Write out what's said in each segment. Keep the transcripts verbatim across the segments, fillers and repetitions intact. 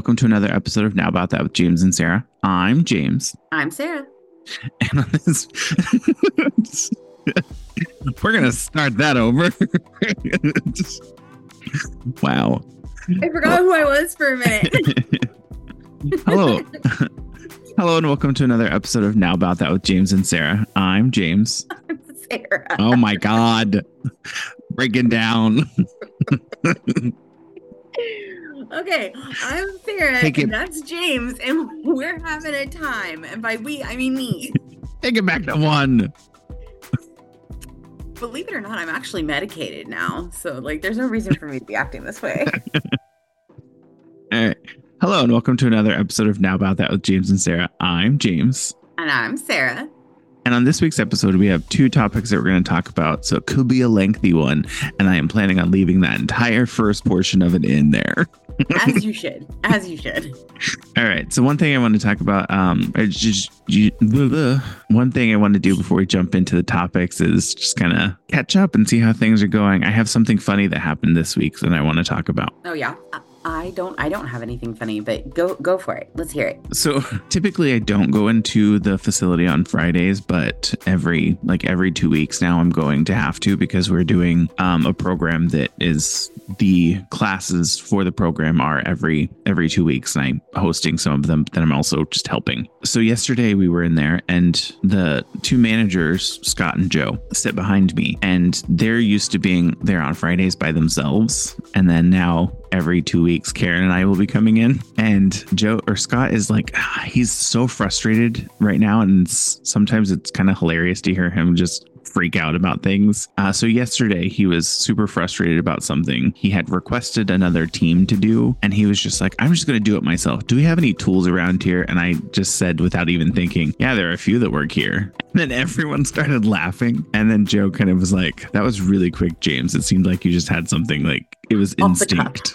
welcome to another episode of Now About That with James and Sarah. I'm James. I'm Sarah. And on this, we're going to start that over. Wow. I forgot who I was for a minute. Hello. Hello and welcome to another episode of Now About That with James and Sarah. I'm James. I'm Sarah. Oh my God. Breaking down. Okay, I'm Sarah, Take it- and that's James, and we're having a time. And by we, I mean me. Take it back to one. Believe it or not, I'm actually medicated now. So, like, there's no reason for me to be acting this way. All right. Hello and welcome to another episode of Now About That with James and Sarah. I'm James. And I'm Sarah. And on this week's episode, we have two topics that we're going to talk about. So it could be a lengthy one. And I am planning on leaving that entire first portion of it in there. As you should. As you should. All right. So one thing I want to talk about, um, I just you, blah, blah. one thing I want to do before we jump into the topics is just kind of catch up and see how things are going. I have something funny that happened this week that I want to talk about. Oh, yeah. I don't I don't have anything funny, but go go for it. Let's hear it. So typically I don't go into the facility on Fridays, but every like every two weeks now I'm going to have to because we're doing um, a program that is the classes for the program are every every two weeks and I'm hosting some of them, but then I'm also just helping. So yesterday we were in there and the two managers, Scott and Joe, sit behind me and they're used to being there on Fridays by themselves. And then now every two weeks, Karen and I will be coming in and Joe or Scott is like, he's so frustrated right now. And it's, sometimes it's kind of hilarious to hear him just freak out about things. Uh, so yesterday he was super frustrated about something he had requested another team to do. And he was just like, I'm just going to do it myself. Do we have any tools around here? And I just said without even thinking, yeah, there are a few that work here. And then everyone started laughing. And then Joe kind of was like, that was really quick, James. It seemed like you just had something like it was Off instinct.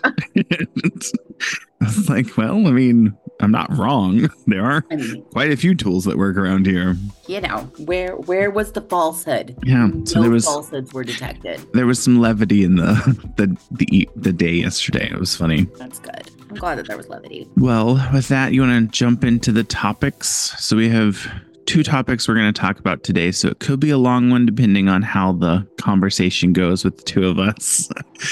I was like, well, I mean, I'm not wrong. There are I mean, quite a few tools that work around here. you know, where where was the falsehood? Yeah. So no there was falsehoods were detected. there was some levity in the the the the day yesterday. It was funny. That's good. I'm glad that there was levity. Well, with that, you want to jump into the topics. So we have two topics we're going to talk about today. So it could be a long one depending on how the conversation goes with the two of us.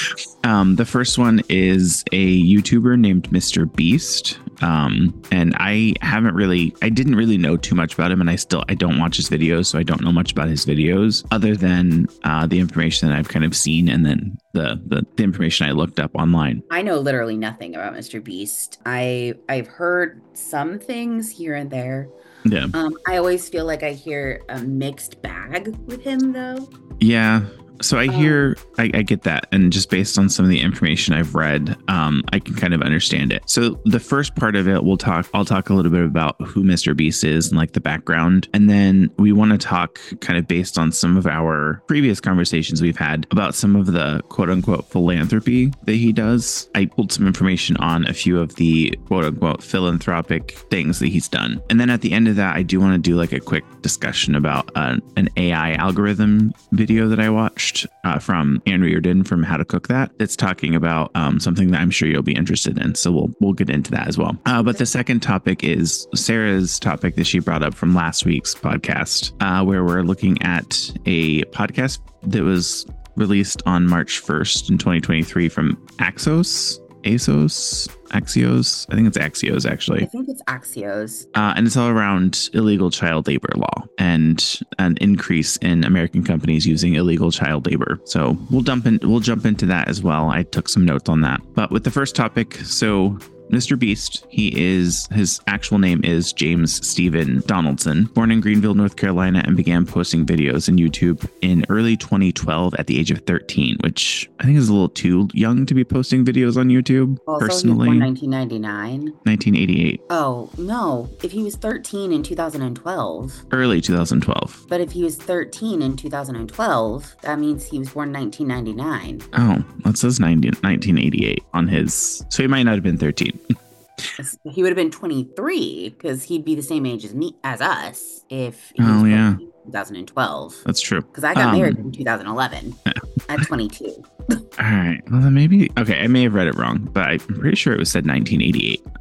um, the first one is a YouTuber named Mister Beast. Um, and I haven't really, I didn't really know too much about him and I still, I don't watch his videos. So I don't know much about his videos other than uh, the information that I've kind of seen and then the, the, the information I looked up online. I know literally nothing about Mister Beast. I I've heard some things here and there. Yeah. Um, I always feel like I hear a mixed bag with him, though. Yeah. So I hear, I, I get that. And just based on some of the information I've read, um, I can kind of understand it. So the first part of it, we'll talk, I'll talk a little bit about who Mister Beast is and like the background. And then we want to talk kind of based on some of our previous conversations we've had about some of the quote unquote philanthropy that he does. I pulled some information on a few of the quote unquote philanthropic things that he's done. And then at the end of that, I do want to do like a quick discussion about uh, an A I algorithm video that I watched. Uh, from Andrew Reardon from How to Cook That. It's talking about um, something that I'm sure you'll be interested in. So we'll we'll get into that as well. Uh, but the second topic is Sarah's topic that she brought up from last week's podcast, uh, where we're looking at a podcast that was released on March first in twenty twenty-three from Axios. ASOS, Axios. I think it's Axios, actually. I think it's Axios. Uh, and it's all around illegal child labor law and an increase in American companies using illegal child labor. So we'll dump in, we'll jump into that as well. I took some notes on that. But with the first topic, so Mister Beast, he is, his actual name is James Stephen Donaldson, born in Greenville, North Carolina, and began posting videos on YouTube in early twenty twelve at the age of thirteen, which I think is a little too young to be posting videos on YouTube. Also, personally. he was born nineteen ninety-nine. nineteen eighty-eight. Oh, no. If he was thirteen in two thousand twelve. Early two thousand twelve. But if he was thirteen in two thousand twelve, that means he was born nineteen ninety-nine. Oh, that says nineteen eighty-eight on his. So he might not have been thirteen. He would have been twenty-three because he'd be the same age as me, as us, if he Oh, was yeah. born in twenty twelve. That's true. Because I got Um, married in two thousand eleven at twenty-two. All right. Well, then maybe. Okay. I may have read it wrong, but I'm pretty sure it was said nineteen eighty-eight.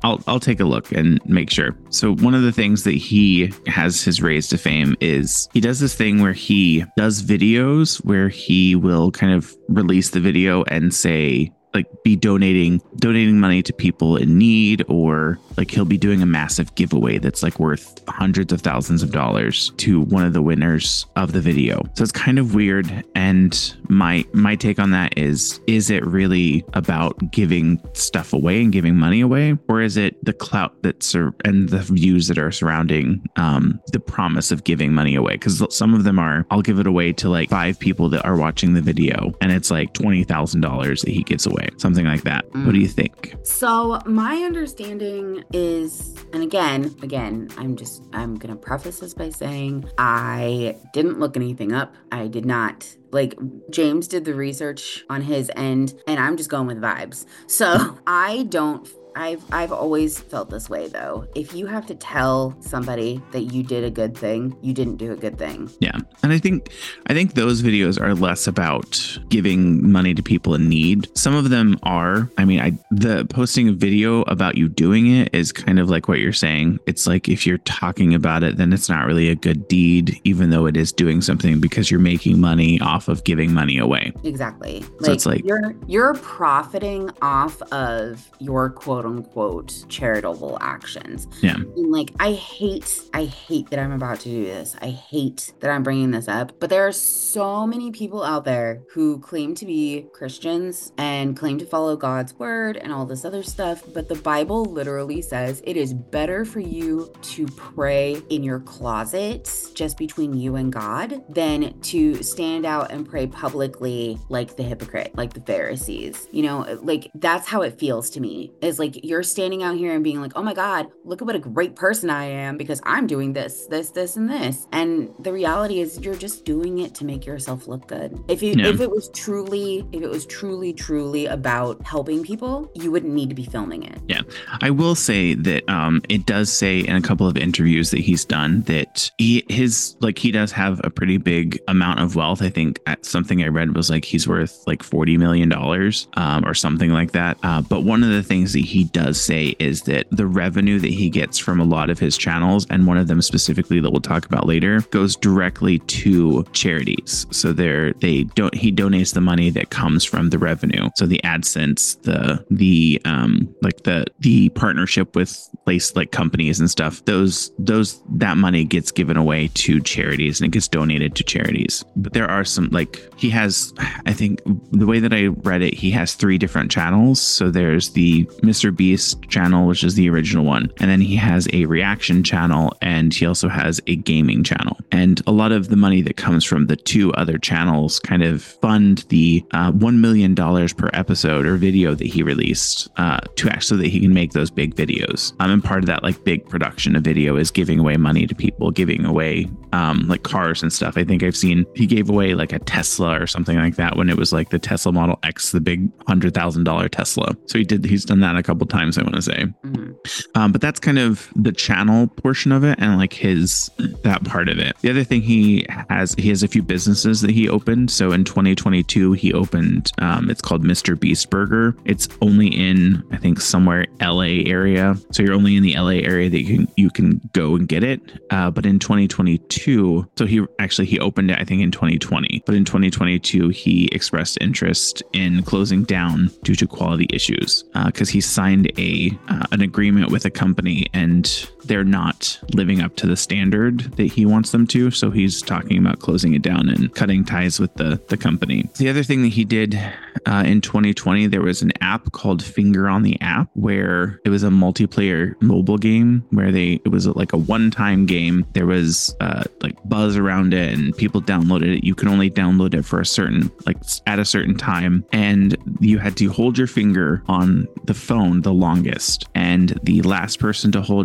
I'll I'll take a look and make sure. So one of the things that he has his raised to fame is he does this thing where he does videos where he will kind of release the video and say, like, be donating donating money to people in need, or like he'll be doing a massive giveaway that's like worth hundreds of thousands of dollars to one of the winners of the video. So it's kind of weird. And my my take on that is, is it really about giving stuff away and giving money away? Or is it the clout that's sur- and the views that are surrounding um, the promise of giving money away? Because some of them are, I'll give it away to like five people that are watching the video, and it's like twenty thousand dollars that he gives away. Something like that. Mm. What do you think? So my understanding is, and again, again, I'm just, I'm going to preface this by saying I didn't look anything up. I did not. Like, James did the research on his end, and I'm just going with vibes. So I don't I've I've always felt this way, though. If you have to tell somebody that you did a good thing, you didn't do a good thing. Yeah. And I think I think those videos are less about giving money to people in need. Some of them are. I mean, I the posting a video about you doing it is kind of like what you're saying. It's like if you're talking about it, then it's not really a good deed, even though it is doing something, because you're making money off of giving money away. Exactly. So like, it's like you're you're profiting off of your quote unquote charitable actions. Yeah. And like, I hate, I hate that I'm about to do this. I hate that I'm bringing this up, but there are so many people out there who claim to be Christians and claim to follow God's word and all this other stuff. But the Bible literally says it is better for you to pray in your closet just between you and God than to stand out and pray publicly like the hypocrite, like the Pharisees. You know, like that's how it feels to me. Is like, you're standing out here and being like, oh my God, look at what a great person I am because I'm doing this, this, this, and this. And the reality is you're just doing it to make yourself look good. If you, Yeah. if it was truly, if it was truly, truly about helping people, you wouldn't need to be filming it. Yeah. I will say that um, it does say in a couple of interviews that he's done that he, his, like he does have a pretty big amount of wealth. I think something I read was like he's worth like forty million dollars um, or something like that. Uh, but one of the things that he does say is that the revenue that he gets from a lot of his channels, and one of them specifically that we'll talk about later, goes directly to charities. So they're, they don't, he donates the money that comes from the revenue. So the AdSense, the, the, um, like the, the partnership with place like companies and stuff, those, those, that money gets given away to charities and it gets donated to charities. But there are some, like he has, I think the way that I read it, he has three different channels. So there's the Mister Beast channel, which is the original one. And then he has a reaction channel, and he also has a gaming channel. And a lot of the money that comes from the two other channels kind of fund the uh, one million dollars per episode or video that he released uh, to actually so that he can make those big videos. Um, and part of that like big production of video is giving away money to people, giving away um, like cars and stuff. I think I've seen he gave away like a Tesla or something like that when it was like the Tesla Model X, the big one hundred thousand dollars Tesla. So he did, he's done that a couple times, I want to say. Mm-hmm. Um, but that's kind of the channel portion of it and like his, that part of it. The other thing he has, he has a few businesses that he opened. So in twenty twenty-two, he opened, um, it's called Mister Beast Burger. It's only in, I think, somewhere L A area. So you're only in the L A area that you can, you can go and get it. Uh, but in twenty twenty-two, so he actually, he opened it, I think in twenty twenty, but in twenty twenty-two, he expressed interest in closing down due to quality issues. Uh, cause he signed a, uh, an agreement with a company and they're not living up to the standard that he wants them to. So he's talking about closing it down and cutting ties with the, the company. The other thing that he did uh, in twenty twenty, there was an app called Finger on the App, where it was a multiplayer mobile game where they, it was like a one-time game. There was uh, like buzz around it and people downloaded it. You can only download it for a certain, like at a certain time. And you had to hold your finger on the phone the longest. And the last person to hold your finger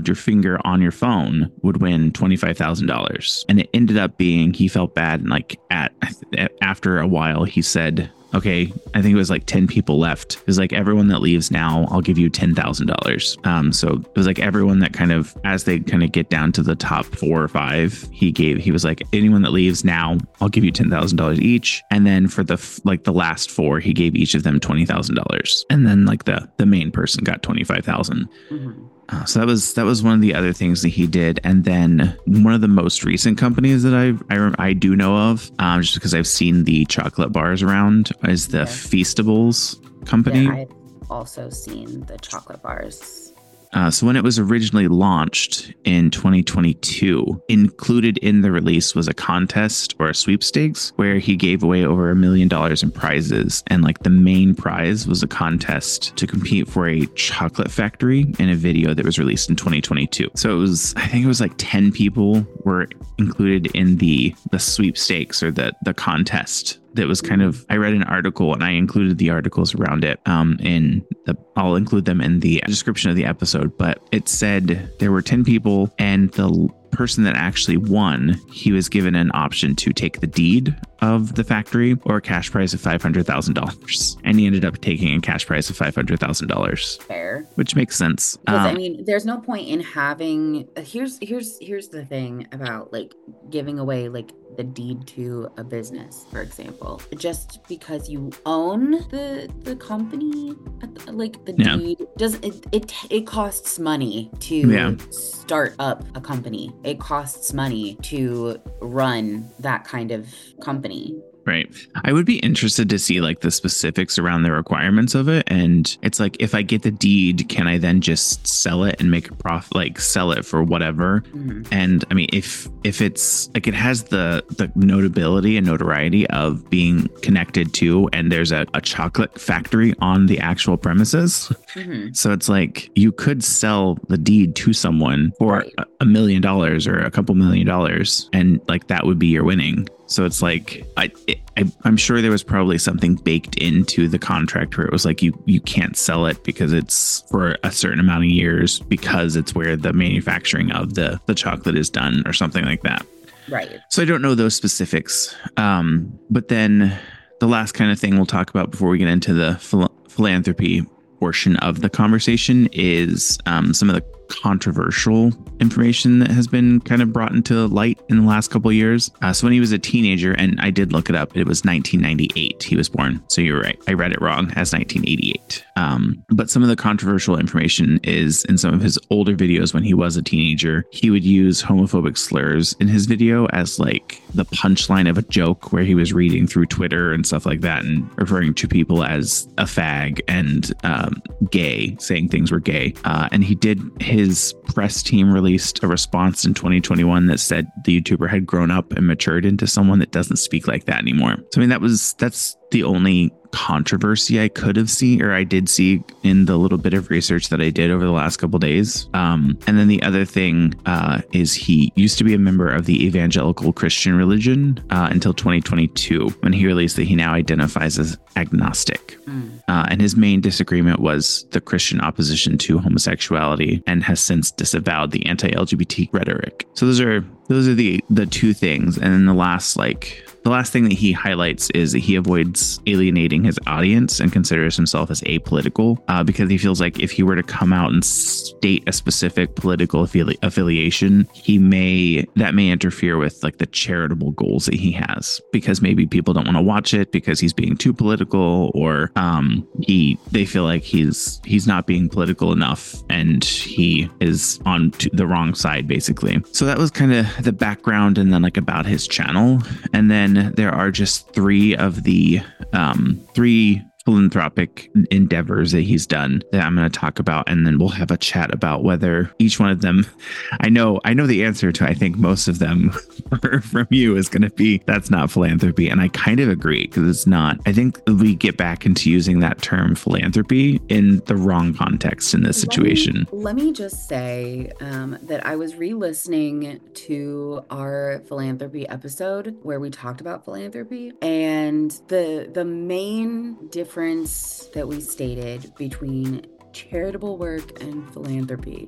finger on your phone would win twenty-five thousand dollars. And it ended up being, he felt bad. And like at, after a while, he said, okay, I think it was like ten people left. It was like, everyone that leaves now, I'll give you ten thousand dollars. Um, so it was like everyone that kind of, as they kind of get down to the top four or five, he gave, he was like, anyone that leaves now, I'll give you ten thousand dollars each. And then for the, like the last four, he gave each of them twenty thousand dollars. And then like the, the main person got twenty-five thousand. Mm-hmm. Uh, so that was that was one of the other things that he did. And then one of the most recent companies that I I, I do know of, um, just because I've seen the chocolate bars around, is the yeah. Feastables company. Yeah, I've also seen the chocolate bars. Uh, so when it was originally launched in twenty twenty-two, included in the release was a contest or a sweepstakes where he gave away over a million dollars in prizes. And like the main prize was a contest to compete for a chocolate factory in a video that was released in twenty twenty-two. So it was, I think it was like ten people were included in the the sweepstakes or the the contest. That was kind of, I read an article and I included the articles around it um, in the, I'll include them in the description of the episode, but it said there were ten people and the person that actually won, he was given an option to take the deed of the factory or a cash prize of five hundred thousand dollars. And he ended up taking a cash prize of five hundred thousand dollars. Fair. Which makes sense. Because um, I mean, there's no point in having, here's, here's, here's the thing about like giving away like the deed to a business, for example, just because you own the, the company, like the yeah. deed does it, it, it costs money to yeah. start up a company. It costs money to run that kind of company. Right. I would be interested to see like the specifics around the requirements of it. And it's like, if I get the deed, can I then just sell it and make a profit, like sell it for whatever? Mm-hmm. And I mean, if if it's like it has the the notability and notoriety of being connected to, and there's a, a chocolate factory on the actual premises. Mm-hmm. So it's like you could sell the deed to someone for right. a, a million dollars or a couple million dollars. And like that would be your winning. So it's like, I, I, I'm sure there was probably something baked into the contract where it was like, you, you can't sell it because it's for a certain amount of years because it's where the manufacturing of the, the chocolate is done or something like that. Right. So I don't know those specifics. Um, but then the last kind of thing we'll talk about before we get into the phil- philanthropy portion of the conversation is um, some of the controversial information that has been kind of brought into light in the last couple of years. Uh, so when he was a teenager, and I did look it up, it was nineteen ninety-eight he was born. So you're right. I read it wrong as nineteen eighty-eight. Um, but some of the controversial information is in some of his older videos when he was a teenager, he would use homophobic slurs in his video as like the punchline of a joke where he was reading through Twitter and stuff like that and referring to people as a fag and um, gay, saying things were gay. Uh, and he did his His press team released a response in twenty twenty-one that said the YouTuber had grown up and matured into someone that doesn't speak like that anymore. So I mean, that was that's the only controversy I could have seen, or I did see in the little bit of research that I did over the last couple of days. Um, and then the other thing uh, is he used to be a member of the evangelical Christian religion uh, until twenty twenty-two, when he released that he now identifies as agnostic. Mm. Uh, and his main disagreement was the Christian opposition to homosexuality, and has since disavowed the anti-L G B T rhetoric. So those are those are the the two things. And then the last like The last thing that he highlights is that he avoids alienating his audience and considers himself as apolitical uh, because he feels like if he were to come out and state a specific political affili- affiliation, he may that may interfere with like the charitable goals that he has, because maybe people don't want to watch it because he's being too political, or um, he they feel like he's he's not being political enough and he is on to the wrong side, basically. So that was kind of the background, and then like about his channel. And then there are just three of the um, three philanthropic endeavors that he's done that I'm going to talk about, and then we'll have a chat about whether each one of them, I know I know the answer to, I think most of them from you is going to be that's not philanthropy, and I kind of agree, because it's not. I think we get back into using that term philanthropy in the wrong context in this situation. Let me, let me just say um, that I was re-listening to our philanthropy episode where we talked about philanthropy, and the the main difference that we stated between charitable work and philanthropy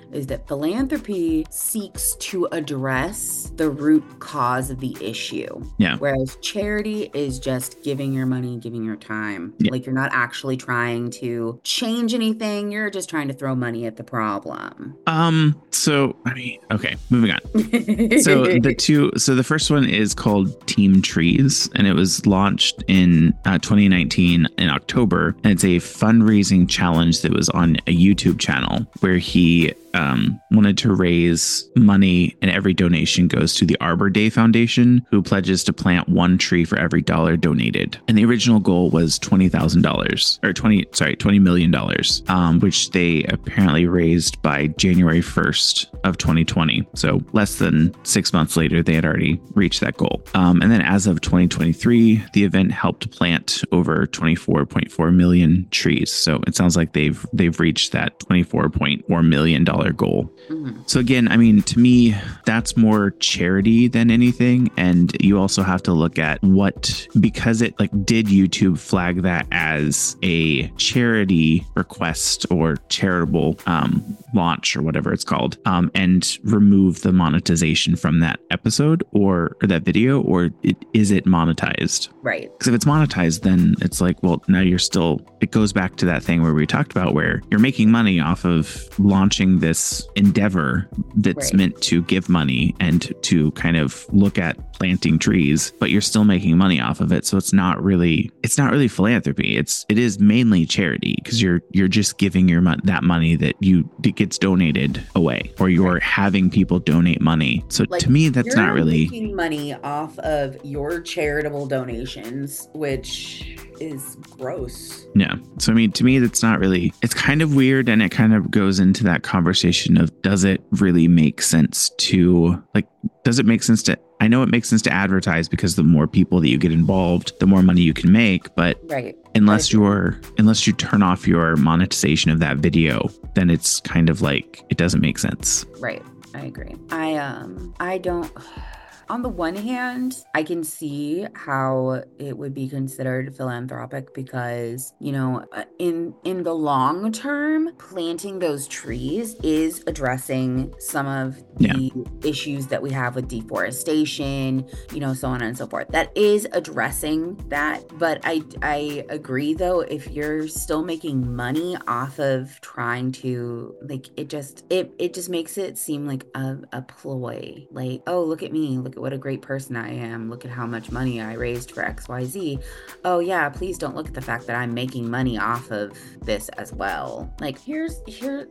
is that philanthropy seeks to address the root cause of the issue. Yeah. Whereas charity is just giving your money, giving your time. Yeah. Like you're not actually trying to change anything. You're just trying to throw money at the problem. Um, so I mean, okay, moving on. So the two, so the first one is called Team Trees, and it was launched in uh, twenty nineteen in October. And it's a fundraising challenge that was on a YouTube channel where he um, wanted to raise money, and every donation goes to the Arbor Day Foundation, who pledges to plant one tree for every dollar donated. And the original goal was twenty thousand dollars or twenty, sorry, twenty million dollars, um, which they apparently raised by January first of twenty twenty. So less than six months later, they had already reached that goal. Um, and then as of twenty twenty-three, the event helped plant over twenty-four point four million trees. So it sounds like they've they've reached that twenty-four point four million dollars goal. Mm-hmm. So again, I mean, to me, that's more charity than anything. And you also have to look at what, because it like, did YouTube flag that as a charity request or charitable um, launch or whatever it's called, um, and remove the monetization from that episode or, or that video, or it, is it monetized? Right. Because if it's monetized, then it's like, well, now you're still, it goes back to that thing where we talked about where you're making money off of launching this endeavor that's right. meant to give money and to kind of look at planting trees, but you're still making money off of it. So it's not really, it's not really philanthropy. It's, it is mainly charity because you're, you're just giving your mon- that money that you, that gets donated away, or you're right. having people donate money. So like, to me, that's not really making money off of your charitable donations, which is gross. Yeah. So, I mean, to me, that's not really, it's kind of weird. And it kind of goes into that conversation of, does it really make sense to like, does it make sense to, I know it makes sense to advertise because the more people that you get involved, the more money you can make. But right. unless you're, unless you turn off your monetization of that video, then it's kind of like, it doesn't make sense. Right. I agree. I, um, I don't, on the one hand, I can see how it would be considered philanthropic because, you know, in in the long term, planting those trees is addressing some of the yeah. issues that we have with deforestation, you know, so on and so forth. That is addressing that. But I, I agree, though, if you're still making money off of trying to, like, it just, it, it just makes it seem like a, a ploy. Like, oh, look at me, look at what a great person I am. Look at how much money I raised for X Y Z. Oh yeah, please don't look at the fact that I'm making money off of this as well. Like here's here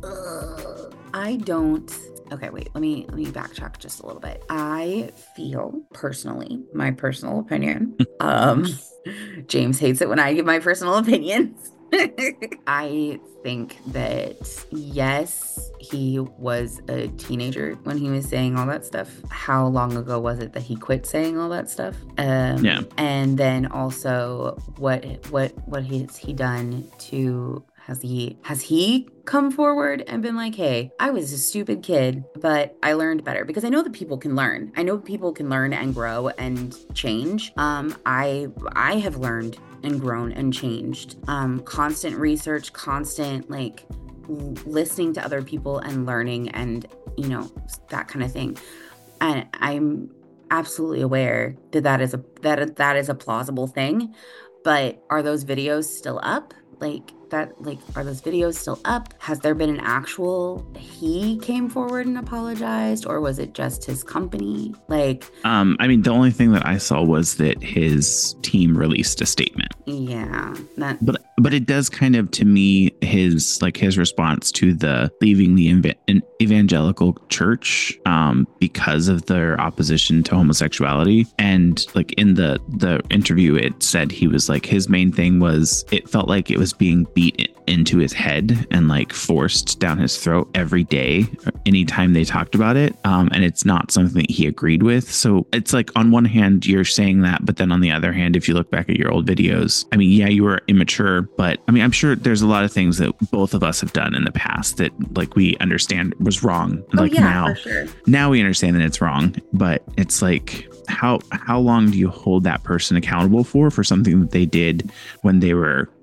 ugh, I don't okay wait let me let me backtrack just a little bit. I feel personally, my personal opinion, um James hates it when I give my personal opinions. I think that yes, he was a teenager when he was saying all that stuff. How long ago was it that he quit saying all that stuff? Um, yeah. And then also, what what what has he done to? Has he has he come forward and been like, hey, I was a stupid kid, but I learned better? Because I know that people can learn. I know people can learn and grow and change. Um, I I have learned and grown and changed. Um, constant research, constant like l- listening to other people and learning and, you know, that kind of thing. And I'm absolutely aware that that is a that that is a plausible thing. But are those videos still up? Like that, like, are those videos still up? Has there been an actual, he came forward and apologized, or was it just his company? Like, um, I mean, the only thing that I saw was that his team released a statement. Yeah. That, but, but it does kind of, to me, his, like his response to the leaving the ev- evangelical church, um, because of their opposition to homosexuality. And like in the, the interview, it said he was like, his main thing was, it felt like it was being beat into his head and like forced down his throat every day, anytime they talked about it. Um, and it's not something that he agreed with. So it's like, on one hand, you're saying that, but then on the other hand, if you look back at your old videos, I mean, yeah, you were immature, but I mean, I'm sure there's a lot of things that both of us have done in the past that like we understand was wrong. Oh, like yeah, now, for sure. now we understand that it's wrong, but it's like, how, how long do you hold that person accountable for, for something that they did when they were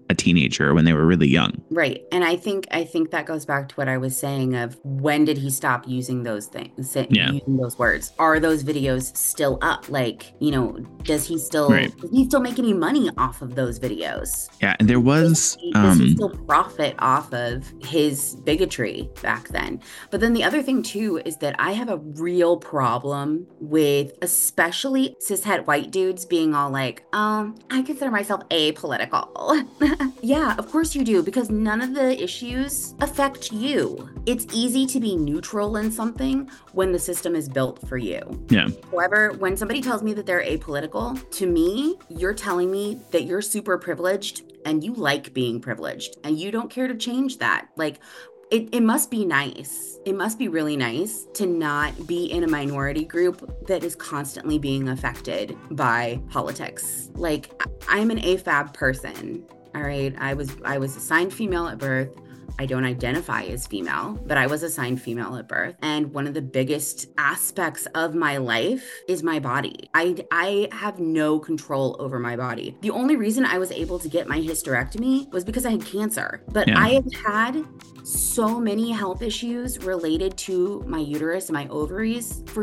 a teenager, when they were really young. Right. And I think I think that goes back to what I was saying of when did he stop using those things, Yeah. using those words? Are those videos still up? Like, you know, does he still Right. does he still make any money off of those videos? Yeah, and there was Does he, does he still profit off of his bigotry back then? But then the other thing too is that I have a real problem with especially cishet white dudes being all like, um, I consider myself apolitical. Yeah, of course you do, because none of the issues affect you. It's easy to be neutral in something when the system is built for you. Yeah. However, when somebody tells me that they're apolitical, to me, you're telling me that you're super privileged and you like being privileged and you don't care to change that. Like, It, it must be nice. It must be really nice to not be in a minority group that is constantly being affected by politics. Like, I'm an A F A B person. All right. I was I was assigned female at birth. I don't identify as female, but I was assigned female at birth. And one of the biggest aspects of my life is my body. I, I have no control over my body. The only reason I was able to get my hysterectomy was because I had cancer. But Yeah. I have had so many health issues related to my uterus and my ovaries for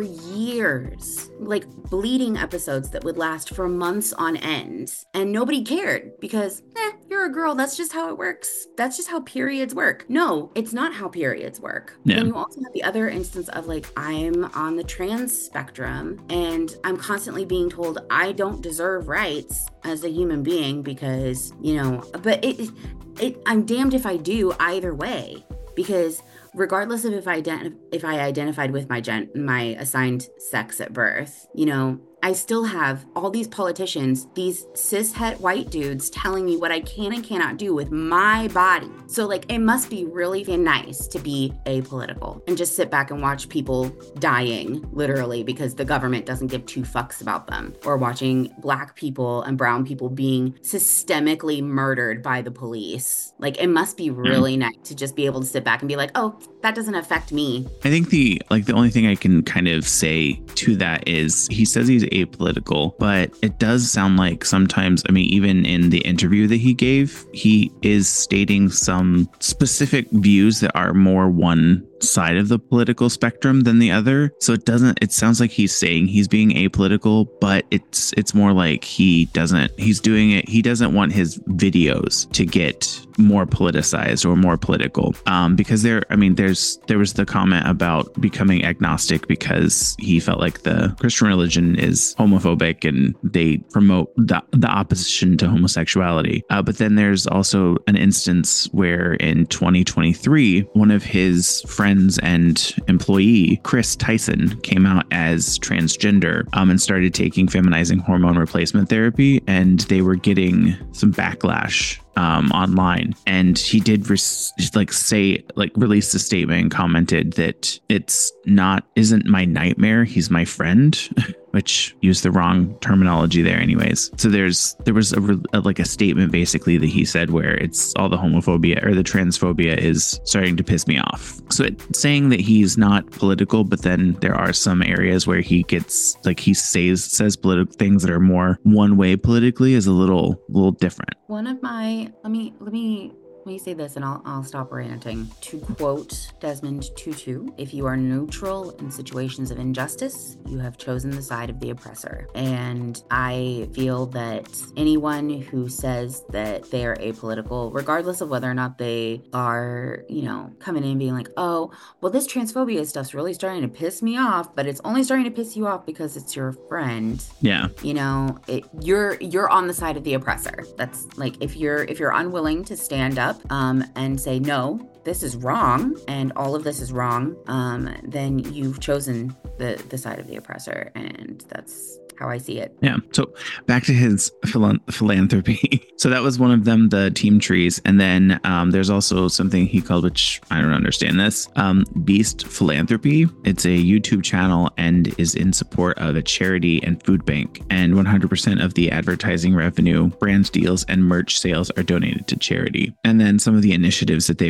years, like bleeding episodes that would last for months on end. And nobody cared because, eh, you're a girl. That's just how it works. That's just how periods work. No, it's not how periods work. Yeah. Then you also have the other instance of like, I'm on the trans spectrum and I'm constantly being told I don't deserve rights as a human being because, you know, but it, it I'm damned if I do either way, because regardless of if I ident- if I identified with my gen- my assigned sex at birth, you know, I still have all these politicians, these cishet white dudes telling me what I can and cannot do with my body. So like, it must be really nice to be apolitical and just sit back and watch people dying, literally, because the government doesn't give two fucks about them, or watching Black people and brown people being systemically murdered by the police. Like, it must be really mm. nice to just be able to sit back and be like, oh, that doesn't affect me. I think the like the only thing I can kind of say to that is he says he's apolitical, but it does sound like sometimes, I mean, even in the interview that he gave, he is stating some specific views that are more one side of the political spectrum than the other. So it doesn't, it sounds like he's saying he's being apolitical, but it's it's more like he doesn't, he's doing it, he doesn't want his videos to get more politicized or more political. Um, because there, I mean, there's there was the comment about becoming agnostic because he felt like the Christian religion is homophobic and they promote the, the opposition to homosexuality. Uh, but then there's also an instance where in twenty twenty-three, one of his friends and employee, Chris Tyson, came out as transgender um, and started taking feminizing hormone replacement therapy, and they were getting some backlash um online, and he did res- like say like released a statement and commented that it's not isn't my nightmare, he's my friend, which used the wrong terminology there anyways. So there's there was a, a like a statement basically that he said where it's all the homophobia or the transphobia is starting to piss me off. So it's saying that he's not political, but then there are some areas where he gets like he says says political things that are more one way politically is a little little different. One of my let me let me let me say this and I'll I'll stop ranting. To quote Desmond Tutu, if you are neutral in situations of injustice, you have chosen the side of the oppressor. And I feel that anyone who says that they are apolitical, regardless of whether or not they are, you know, coming in being like, oh, well, this transphobia stuff's really starting to piss me off, but it's only starting to piss you off because it's your friend. Yeah. You know, it, you're you're on the side of the oppressor. That's like, if you're if you're unwilling to stand up um, and say, no, this is wrong and all of this is wrong, um, then you've chosen the, the side of the oppressor. And that's how I see it. Yeah. So back to his phil- philanthropy. So that was one of them, the team trees. And then um, there's also something he called, which I don't understand this, um, Beast Philanthropy. It's a YouTube channel and is in support of a charity and food bank. And one hundred percent of the advertising revenue, brand deals, and merch sales are donated to charity. And then some of the initiatives that they've done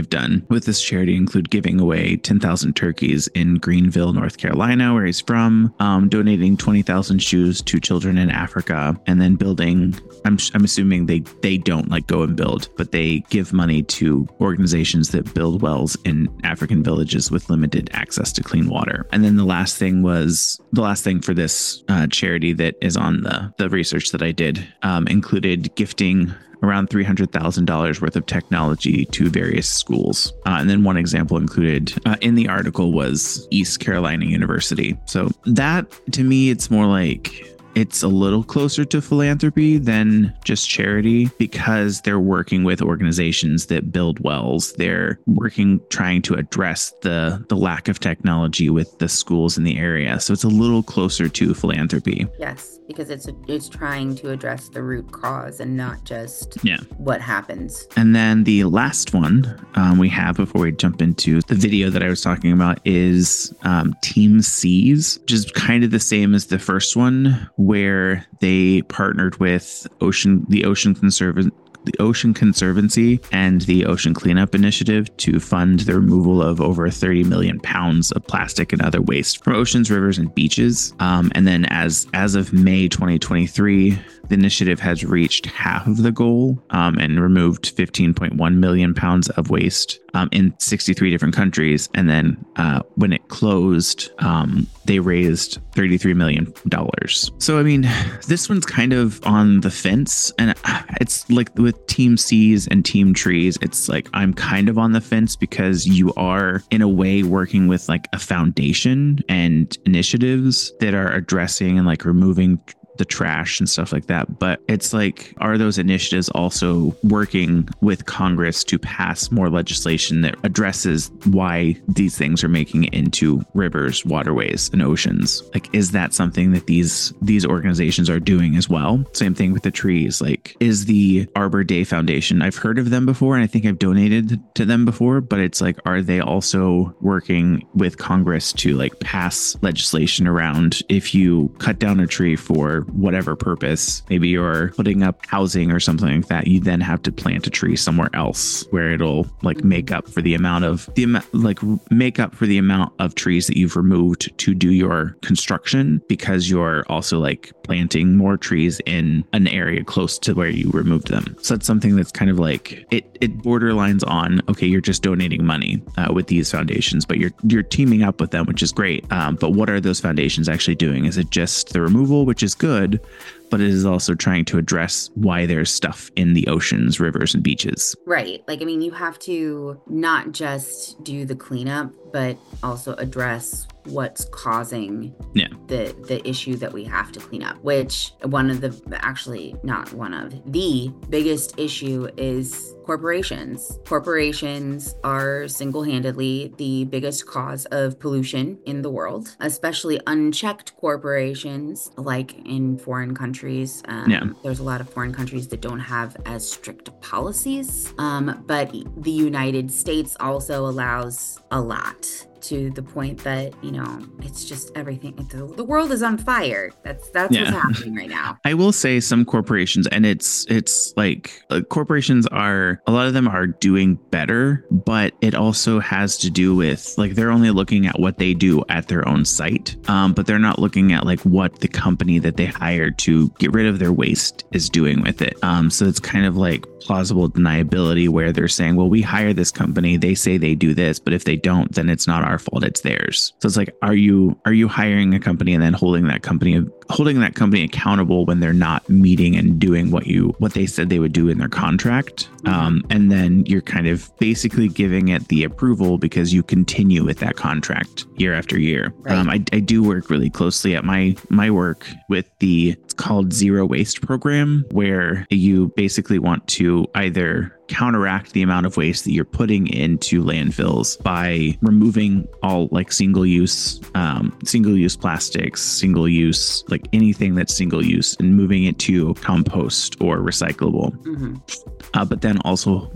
with this charity include giving away ten thousand turkeys in Greenville, North Carolina, where he's from, um, donating twenty thousand shoes to children in Africa, and then building, I'm, I'm assuming they, they don't like go and build, but they give money to organizations that build wells in African villages with limited access to clean water. And then the last thing was, the last thing for this uh, charity that is on the, the research that I did um, included gifting around three hundred thousand dollars worth of technology to various schools. Uh, and then one example included uh, in the article was East Carolina University. So that, to me, it's more like it's a little closer to philanthropy than just charity, because they're working with organizations that build wells. They're working, trying to address the, the lack of technology with the schools in the area. So it's a little closer to philanthropy. Yes, because it's it's trying to address the root cause and not just yeah. what happens. And then the last one um, we have before we jump into the video that I was talking about is um, Team Seas, which is kind of the same as the first one, where they partnered with Ocean, the Ocean Conservancy, the Ocean Conservancy and the Ocean Cleanup Initiative to fund the removal of over thirty million pounds of plastic and other waste from oceans, rivers, and beaches. Um, and then as as of May twenty twenty-three, the initiative has reached half of the goal um, and removed fifteen point one million pounds of waste um, in sixty-three different countries. And then uh, when it closed, um, they raised thirty-three million dollars. So, I mean, this one's kind of on the fence. And it's like with Team Seas and Team Trees, it's like I'm kind of on the fence because you are, in a way, working with like a foundation and initiatives that are addressing and like removing the trash and stuff like that. But it's like, are those initiatives also working with Congress to pass more legislation that addresses why these things are making it into rivers, waterways, and oceans? Like, is that something that these these organizations are doing as well? Same thing with the trees. Like, is the Arbor Day Foundation, I've heard of them before and I think I've donated to them before, but it's like, are they also working with Congress to like pass legislation around if you cut down a tree for whatever purpose, maybe you're putting up housing or something like that, you then have to plant a tree somewhere else where it'll like make up for the amount of the amount like make up for the amount of trees that you've removed to do your construction, because you're also like planting more trees in an area close to where you removed them. So that's something that's kind of like it it borderlines on, okay, you're just donating money uh, with these foundations, but you're you're teaming up with them, which is great. Um, but what are those foundations actually doing? Is it just the removal, which is good, but it is also trying to address why there's stuff in the oceans, rivers, and beaches? Right. Like, I mean, you have to not just do the cleanup, but also address what's causing yeah. the the issue that we have to clean up, which one of the, actually not one of, the biggest issue is corporations. Corporations are single-handedly the biggest cause of pollution in the world, especially unchecked corporations like in foreign countries. Um, yeah. There's a lot of foreign countries that don't have as strict policies, um, but the United States also allows a lot, to the point that, you know, it's just everything. The, the world is on fire. That's that's yeah. what's happening right now. I will say some corporations, and it's it's like uh, corporations are, a lot of them are doing better, but it also has to do with like they're only looking at what they do at their own site, um, but they're not looking at like what the company that they hired to get rid of their waste is doing with it. Um, so it's kind of like plausible deniability where they're saying, well, we hire this company, they say they do this, but if they don't, then it's not our fault, it's theirs. So it's like, are you are you hiring a company and then holding that company holding that company accountable when they're not meeting and doing what you what they said they would do in their contract? Mm-hmm. Um, and then you're kind of basically giving it the approval because you continue with that contract year after year. Right. Um, I, I do work really closely at my my work with the, it's called Zero Waste Program, where you basically want to either counteract the amount of waste that you're putting into landfills by removing all like single use, um, single use plastics, single use, like anything that's single use, and moving it to compost or recyclable. Mm-hmm. Uh, but then also like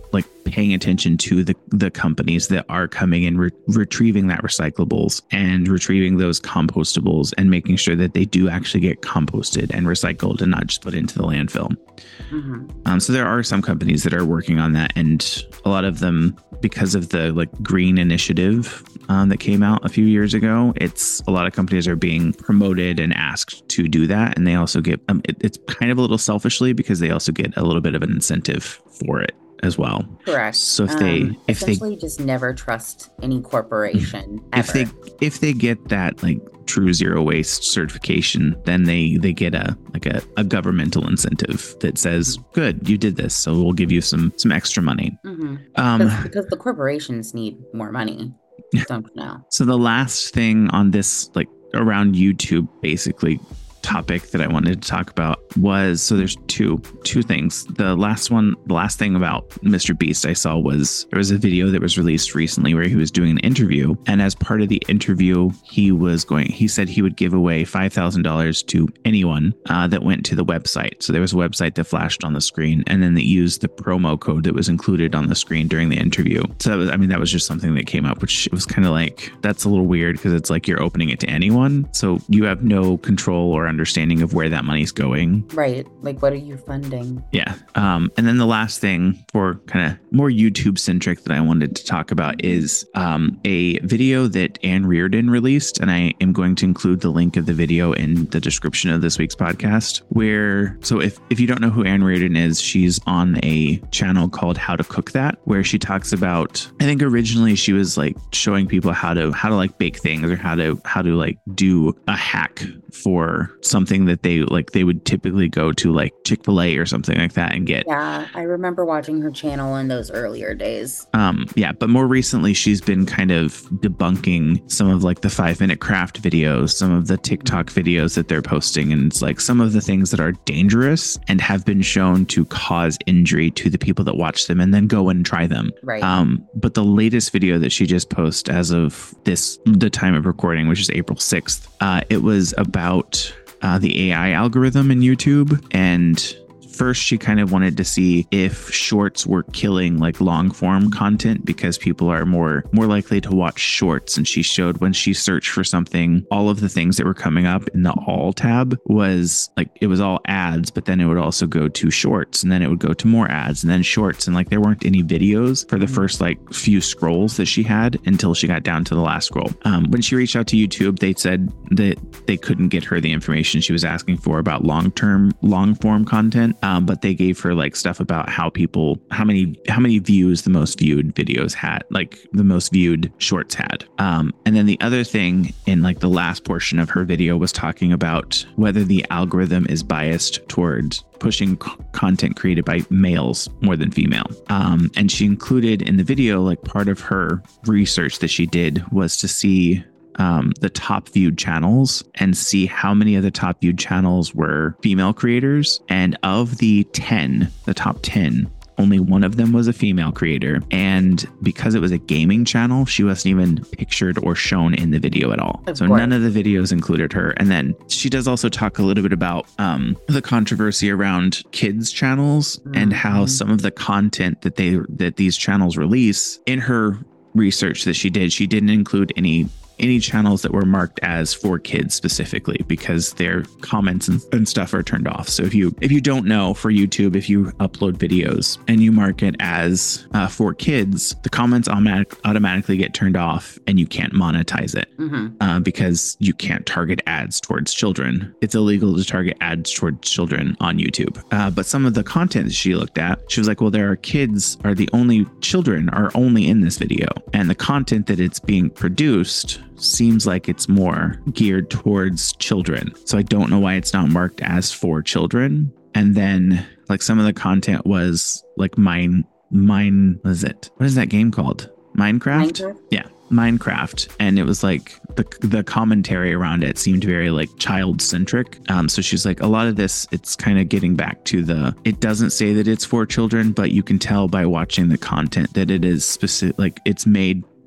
paying attention to the, the companies that are coming and re- retrieving that recyclables and retrieving those compostables and making sure that they do actually get composted and recycled and not just put into the landfill. Mm-hmm. Um, so there are some companies that are working on that, and a lot of them, because of the like green initiative um, that came out a few years ago, it's a lot of companies are being promoted and asked to do that, and they also get um, it, it's kind of a little selfishly because they also get a little bit of an incentive for it as well. Correct. So if they um, if essentially they just never trust any corporation if ever. they if they get that like true zero waste certification, then they they get a like a, a governmental incentive that says, good, you did this, so we'll give you some some extra money. Mm-hmm. Um, because, because the corporations need more money. Don't you know? So the last thing on this, like around YouTube, basically topic that I wanted to talk about was, so there's two two things. The last one, the last thing about Mister Beast I saw was there was a video that was released recently where he was doing an interview, and as part of the interview, he was going. He said he would give away five thousand dollars to anyone uh, that went to the website. So there was a website that flashed on the screen, and then they used the promo code that was included on the screen during the interview. So that was, I mean, that was just something that came up, which was kind of like, that's a little weird because it's like you're opening it to anyone, so you have no control or understanding of where that money's going. Right. Like, what are you funding? Yeah. Um, and then the last thing for kind of more YouTube centric that I wanted to talk about is um, a video that Anne Reardon released. And I am going to include the link of the video in the description of this week's podcast, where, so if, if you don't know who Anne Reardon is, she's on a channel called How to Cook That, where she talks about, I think originally she was like showing people how to, how to like bake things or how to, how to like do a hack for something that they like, they would typically go to like Chick-fil-A or something like that and get. Yeah, I remember watching her channel in those earlier days. Um, yeah, but more recently, she's been kind of debunking some of like the five minute craft videos, some of the TikTok videos that they're posting. And it's like some of the things that are dangerous and have been shown to cause injury to the people that watch them and then go and try them. Right. Um, but the latest video that she just posted as of this, the time of recording, which is April sixth, uh, it was about Uh, the A I algorithm in YouTube. And first, she kind of wanted to see if shorts were killing like long form content because people are more more likely to watch shorts. And she showed when she searched for something, all of the things that were coming up in the all tab was like, it was all ads, but then it would also go to shorts, and then it would go to more ads and then shorts. And like there weren't any videos for the first like few scrolls that she had until she got down to the last scroll. Um, when she reached out to YouTube, they said that they couldn't get her the information she was asking for about long term, long form content. Um, but they gave her like stuff about how people, how many, how many views the most viewed videos had, like the most viewed shorts had. Um, and then the other thing in like the last portion of her video was talking about whether the algorithm is biased towards pushing c- content created by males more than female. Um, and she included in the video, like part of her research that she did was to see Um, the top viewed channels and see how many of the top viewed channels were female creators. And of the ten, the top ten, only one of them was a female creator. And because it was a gaming channel, she wasn't even pictured or shown in the video at all. Of so course. None of the videos included her. And then she does also talk a little bit about um, the controversy around kids channels mm-hmm. and how some of the content that they that these channels release. In her research that she did, she didn't include any any channels that were marked as for kids specifically because their comments and, and stuff are turned off. So if you if you don't know, for YouTube, if you upload videos and you mark it as uh, for kids, the comments automatic, automatically get turned off and you can't monetize it mm-hmm. uh, because you can't target ads towards children. It's illegal to target ads towards children on YouTube. Uh, but some of the content that she looked at, she was like, well, there are kids are the only children are only in this video. And the content that it's being produced seems like it's more geared towards children. So I don't know why it's not marked as for children. And then like some of the content was like mine, mine, what is it? What is that game called? Minecraft? Minecraft? Yeah. Minecraft. And it was like the the commentary around it seemed very like child centric. Um, so she's like, a lot of this, it's kind of getting back to the, it doesn't say that it's for children, but you can tell by watching the content that it is specific, like it's made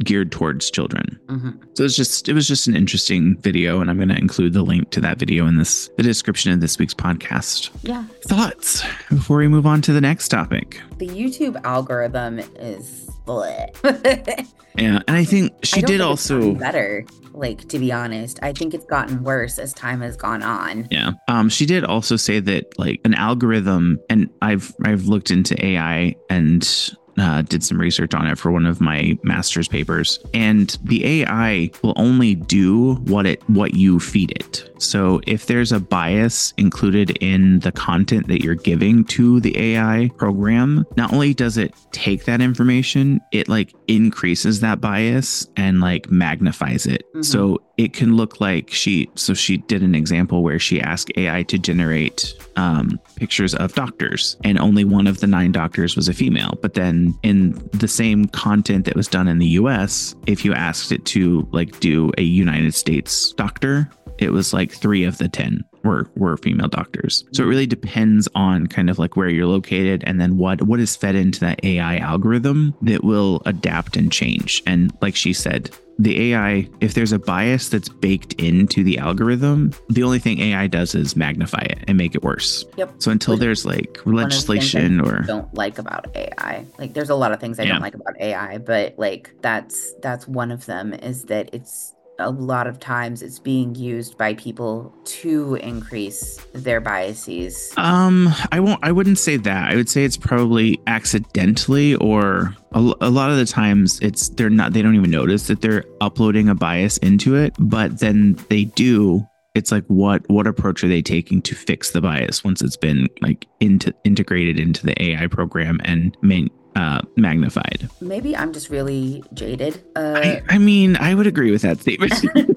geared towards children. Mm-hmm. So it's just it was just an interesting video, and I'm going to include the link to that video in this the description of this week's podcast. Yeah. Thoughts before we move on to the next topic? The YouTube algorithm is split. Yeah, and I think she I don't did think also it's gotten better. Like, to be honest, I think it's gotten worse as time has gone on. Yeah. Um, she did also say that like an algorithm, and I've I've looked into A I and uh, did some research on it for one of my master's papers, and the A I will only do what it what you feed it. So if there's a bias included in the content that you're giving to the A I program, not only does it take that information, it like increases that bias and like magnifies it. Mm-hmm. So it can look like she, so she did an example where she asked A I to generate um, pictures of doctors, and only one of the nine doctors was a female. But then in the same content that was done in the U S, if you asked it to like do a United States doctor, it was like three of the ten were were female doctors. So it really depends on kind of like where you're located, and then what what is fed into that A I algorithm that will adapt and change. And like she said, the A I, if there's a bias that's baked into the algorithm, the only thing A I does is magnify it and make it worse. Yep. So until Which there's like legislation I or don't like about A I, like there's a lot of things I yeah. don't like about A I, but like that's that's one of them, is that it's a lot of times it's being used by people to increase their biases. Um, I won't, I wouldn't say that. I would say it's probably accidentally, or a, a lot of the times it's, they're not, they don't even notice that they're uploading a bias into it, but then they do. It's like, what, what approach are they taking to fix the bias once it's been like into integrated into the A I program and main, uh, magnified? Maybe I'm just really jaded. Uh, I, I mean, I would agree with that statement,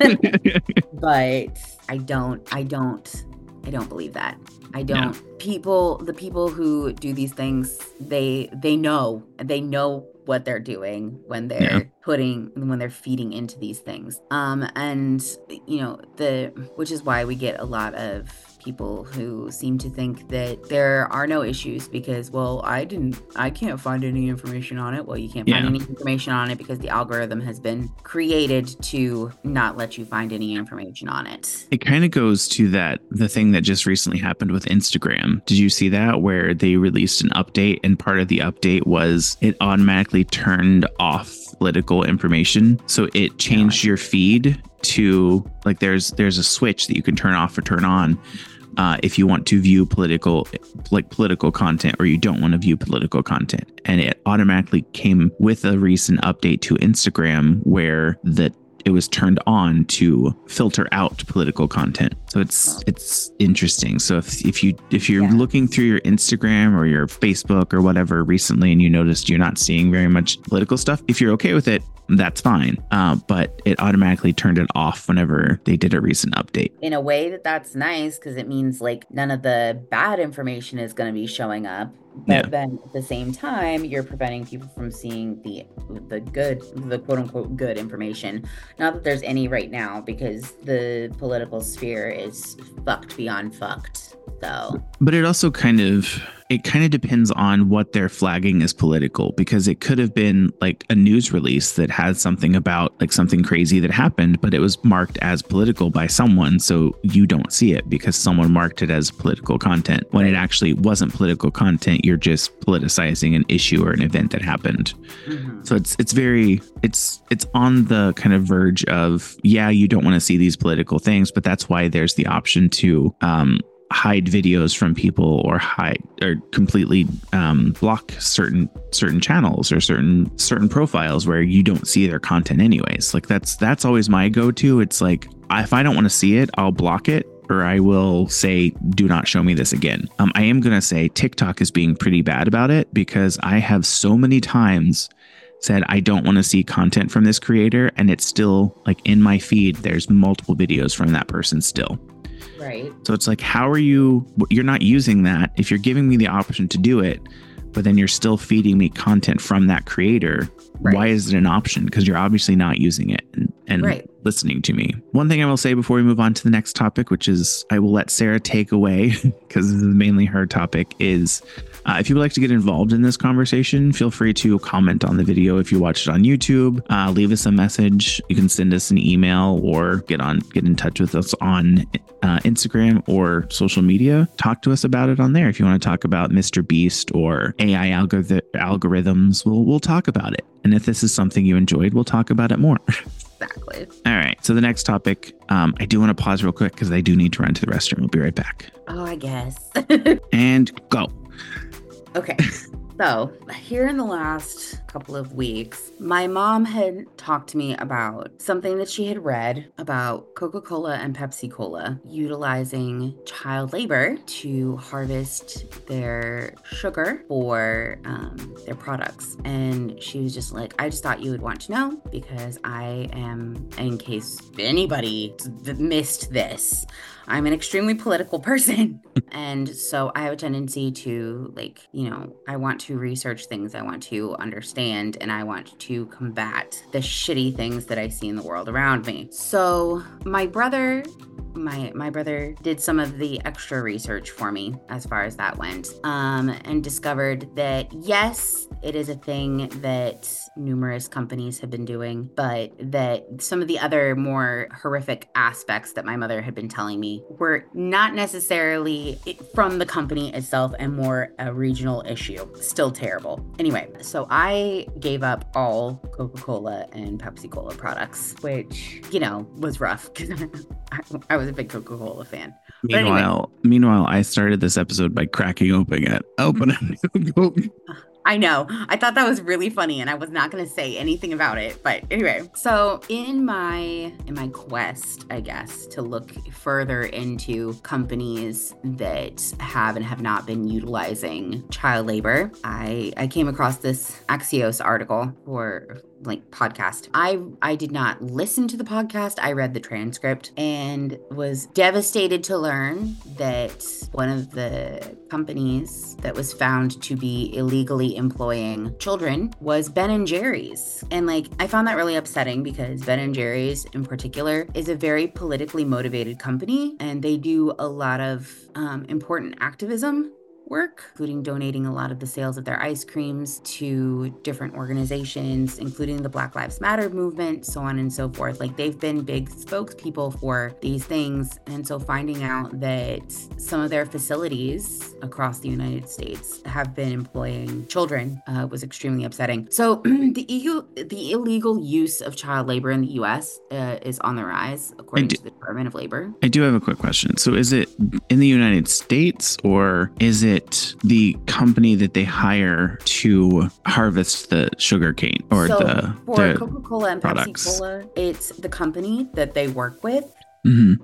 but I don't, I don't, I don't believe that. I don't. Yeah. People, the people who do these things, they, they know, they know what they're doing when they're yeah. putting, when they're feeding into these things. Um, and you know, the, which is why we get a lot of people who seem to think that there are no issues because, well, I didn't, I can't find any information on it. Well, you can't find yeah. any information on it because the algorithm has been created to not let you find any information on it. It kind of goes to that, the thing that just recently happened with Instagram. Did you see that, where they released an update, and part of the update was it automatically turned off political information? So it changed no, your feed to like, there's, there's a switch that you can turn off or turn on. Uh, if you want to view political, like political content, or you don't want to view political content. And it automatically came with a recent update to Instagram where the it was turned on to filter out political content. So it's it's interesting. So if if you if you're yeah. looking through your Instagram or your Facebook or whatever recently, and you noticed you're not seeing very much political stuff, if you're okay with it, that's fine. Uh, but it automatically turned it off whenever they did a recent update. In a way that that's nice, because it means like none of the bad information is going to be showing up. But yeah. then at the same time, you're preventing people from seeing the the good, the quote unquote good information. Not that there's any right now, because the political sphere is fucked beyond fucked. So, but it also kind of, it kind of depends on what they're flagging as political, because it could have been like a news release that had something about like something crazy that happened, but it was marked as political by someone. So you don't see it because someone marked it as political content when it actually wasn't political content. You're just politicizing an issue or an event that happened. Mm-hmm. So it's, it's very, it's, it's on the kind of verge of, yeah, you don't want to see these political things, but that's why there's the option to, um, hide videos from people, or hide or completely um, block certain certain channels or certain certain profiles where you don't see their content anyways. Like that's that's always my go-to. It's like, if I don't want to see it, I'll block it, or I will say, do not show me this again. Um, I am going to say TikTok is being pretty bad about it, because I have so many times said I don't want to see content from this creator, and it's still like in my feed, there's multiple videos from that person still. Right. So it's like, how are you, you're not using that if you're giving me the option to do it, but then you're still feeding me content from that creator. Right. Why is it an option? Because you're obviously not using it and, and right. listening to me. One thing I will say before we move on to the next topic, which is I will let Sarah take away because this is mainly her topic, is Uh, if you would like to get involved in this conversation, feel free to comment on the video if you watch it on YouTube. Uh, leave us a message. You can send us an email or get on get in touch with us on uh, Instagram or social media. Talk to us about it on there. If you want to talk about Mister Beast or A I algorith- algorithms, we'll we'll talk about it. And if this is something you enjoyed, we'll talk about it more. Exactly. All right. So the next topic, um, I do want to pause real quick because I do need to run to the restroom. We'll be right back. Oh, I guess. And go. Okay. So here in the last couple of weeks, my mom had talked to me about something that she had read about Coca-Cola and Pepsi-Cola utilizing child labor to harvest their sugar for um, their products. And she was just like, I just thought you would want to know because I am, in case anybody missed this, I'm an extremely political person. And so I have a tendency to, like, you know, I want to research things, I want to understand, and I want to combat the shitty things that I see in the world around me. So my brother, my my brother did some of the extra research for me as far as that went, um, and discovered that, yes, it is a thing that numerous companies have been doing, but that some of the other more horrific aspects that my mother had been telling me were not necessarily from the company itself and more a regional issue. Still terrible. Anyway, so I gave up all Coca-Cola and Pepsi-Cola products, which, you know, was rough because I, I was a big Coca-Cola fan. Meanwhile, anyway. meanwhile, I started this episode by cracking open it. Open it. I know. I thought that was really funny and I was not going to say anything about it. But anyway, so in my in my quest, I guess, to look further into companies that have and have not been utilizing child labor, I, I came across this Axios article or like podcast. I I did not listen to the podcast. I read the transcript and was devastated to learn that one of the companies that was found to be illegally employing children was Ben and Jerry's. And like, I found that really upsetting because Ben and Jerry's in particular is a very politically motivated company and they do a lot of um, important activism work, including donating a lot of the sales of their ice creams to different organizations, including the Black Lives Matter movement, so on and so forth. Like, they've been big spokespeople for these things. And so finding out that some of their facilities across the United States have been employing children uh, was extremely upsetting. So the, illegal, the illegal use of child labor in the U S uh, is on the rise, according do, to the Department of Labor. I do have a quick question. So is it in the United States or is it the company that they hire to harvest the sugar cane or so the for the Coca-Cola and products? Pepsi-Cola, it's the company that they work with Mm-hmm.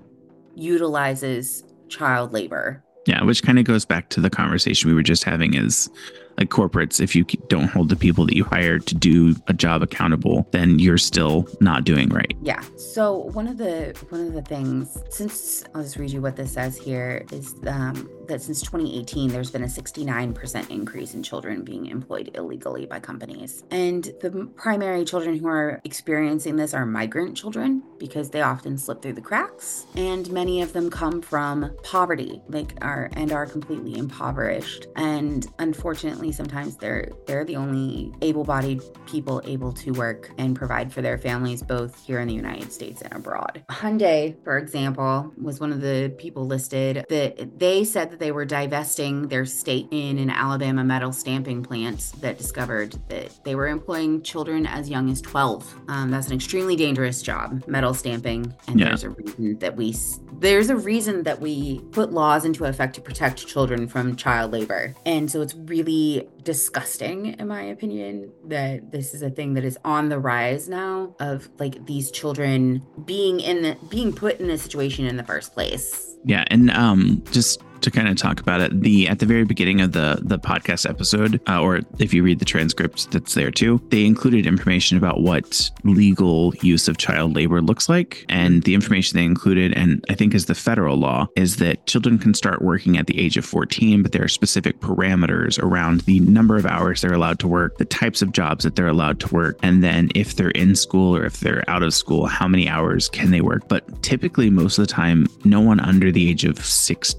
utilizes child labor. Yeah, which kind of goes back to the conversation we were just having is like corporates, if you don't hold the people that you hire to do a job accountable, then you're still not doing right. Yeah. So one of the one of the things, since I'll just read you what this says here, is um, that since twenty eighteen, there's been a sixty-nine percent increase in children being employed illegally by companies. And the primary children who are experiencing this are migrant children because they often slip through the cracks. And many of them come from poverty, like are and are completely impoverished. And unfortunately, sometimes they're they're the only able-bodied people able to work and provide for their families both here in the United States and abroad. Hyundai, for example, was one of the people listed that they said that they were divesting their stake in an Alabama metal stamping plant that discovered that they were employing children as young as twelve. Um, that's an extremely dangerous job, metal stamping, and Yeah. there's a reason that we there's a reason that we put laws into effect to protect children from child labor. And so it's really disgusting, in my opinion, that this is a thing that is on the rise now of like these children being in the, being put in this situation in the first place. Yeah, and um, just to kind of talk about it, the at the very beginning of the the podcast episode, uh, or if you read the transcript that's there too, they included information about what legal use of child labor looks like. And the information they included, and I think is the federal law, is that children can start working at the age of fourteen, but there are specific parameters around the number of hours they're allowed to work, the types of jobs that they're allowed to work, and then if they're in school or if they're out of school, how many hours can they work. But typically, most of the time, no one under the age of sixteen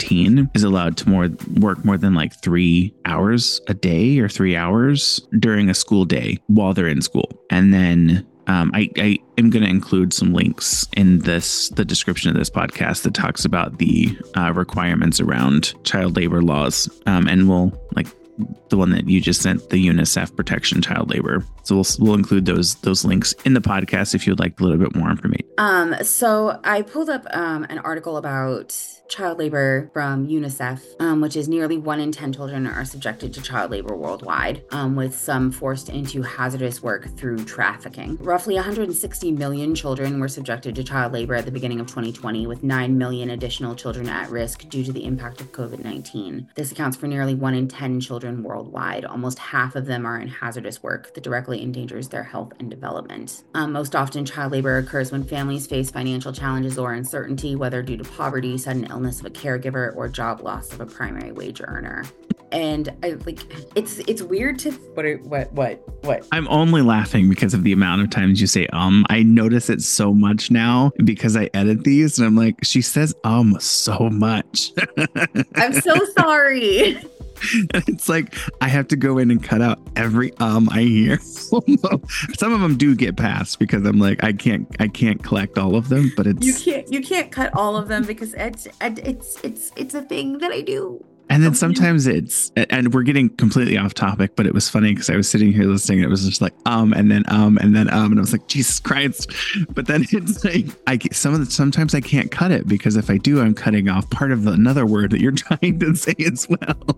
is allowed to more work more than like three hours a day or three hours during a school day while they're in school. And then Um, I, I am going to include some links in this, the description of this podcast that talks about the uh, requirements around child labor laws. Um, and we'll like the one that you just sent, the UNICEF Protection Child Labor. So we'll, we'll include those those links in the podcast if you'd like a little bit more information. Um, so I pulled up um, an article about child labor from UNICEF, um, which is nearly one in ten children are subjected to child labor worldwide, um, with some forced into hazardous work through trafficking. Roughly one hundred sixty million children were subjected to child labor at the beginning of twenty twenty, with nine million additional children at risk due to the impact of COVID nineteen. This accounts for nearly one in ten children worldwide. Almost half of them are in hazardous work that directly endangers their health and development. Um, most often, child labor occurs when families face financial challenges or uncertainty, whether due to poverty, sudden illness of a caregiver, or job loss of a primary wage earner. And I like it's it's weird to what are, what what what I'm only laughing because of the amount of times you say um. I notice it so much now because I edit these and I'm like, she says um so much. I'm so sorry. It's like I have to go in and cut out every um I hear. Some of them do get passed because I'm like I can't I can't collect all of them, but it's you can't you can't cut all of them because it's it's it's it's a thing that I do. And then sometimes it's, and we're getting completely off topic, but it was funny because I was sitting here listening and it was just like, um, and then, um, and then, um, and I was like, Jesus Christ. But then it's like, I some of the, sometimes I can't cut it because if I do, I'm cutting off part of another word that you're trying to say as well.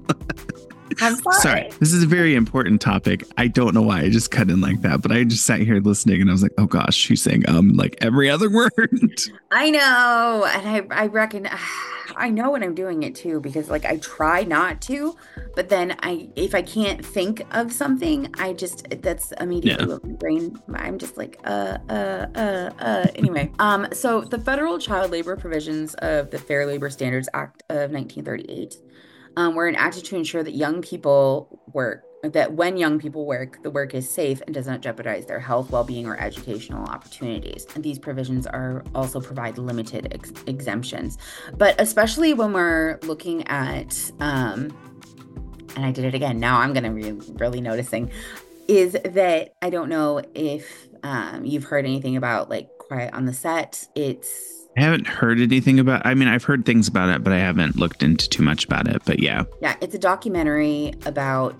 I'm sorry. Sorry. This is a very important topic. I don't know why I just cut in like that, but I just sat here listening and I was like, oh gosh, she's saying, um, like every other word. I know. And I, I reckon, I know when I'm doing it too, because like I try not to, but then I, if I can't think of something, I just, that's immediately Yeah. what my brain, I'm just like, uh, uh, uh, uh, anyway. Um, so the federal child labor provisions of the Fair Labor Standards Act of nineteen thirty-eight um, were enacted to ensure that young people work, that when young people work, the work is safe and does not jeopardize their health, well-being, or educational opportunities. And these provisions are also provide limited ex- exemptions. But especially when we're looking at, um, and I did it again, now I'm going to be really noticing, is that I don't know if um, you've heard anything about like Quiet on the Set. It's I haven't heard anything about, I mean, I've heard things about it, but I haven't looked into too much about it, but yeah. Yeah, it's a documentary about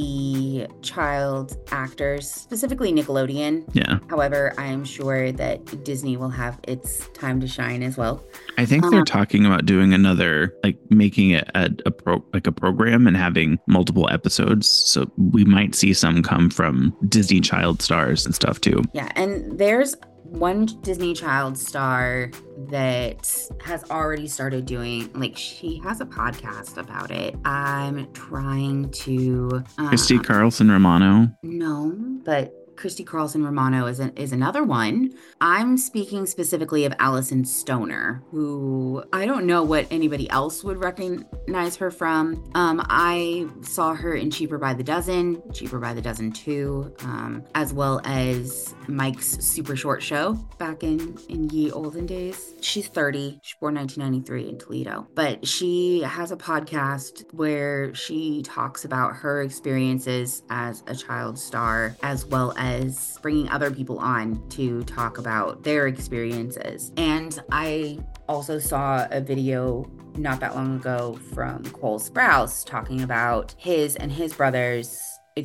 the child actors, specifically Nickelodeon. Yeah. However, I am sure that Disney will have its time to shine as well. I think they're Um, talking about doing another, like making it a, a pro, like a program and having multiple episodes. So we might see some come from Disney child stars and stuff too. Yeah, and there's one Disney child star that has already started doing, like, she has a podcast about it. I'm trying to uh, Christy Carlson Romano. no, but Christy Carlson Romano is, a, is another one. I'm speaking specifically of Allison Stoner, who I don't know what anybody else would recognize her from. Um, I saw her in Cheaper by the Dozen, Cheaper by the Dozen two, um, as well as Mike's Super Short Show back in, in ye olden days. She's thirty. She's born nineteen ninety-three in Toledo. But she has a podcast where she talks about her experiences as a child star, as well as as bringing other people on to talk about their experiences. And I also saw a video not that long ago from Cole Sprouse talking about his and his brother's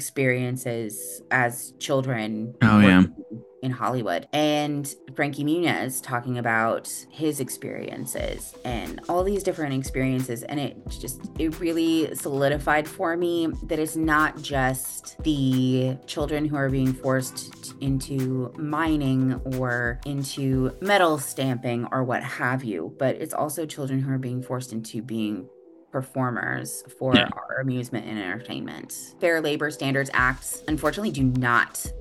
experiences as children. Oh, yeah. In Hollywood, and Frankie Muniz talking about his experiences and all these different experiences. And it just, it really solidified for me that it's not just the children who are being forced into mining or into metal stamping or what have you, but it's also children who are being forced into being performers for Yeah. our amusement and entertainment. Fair Labor Standards Acts, unfortunately, do not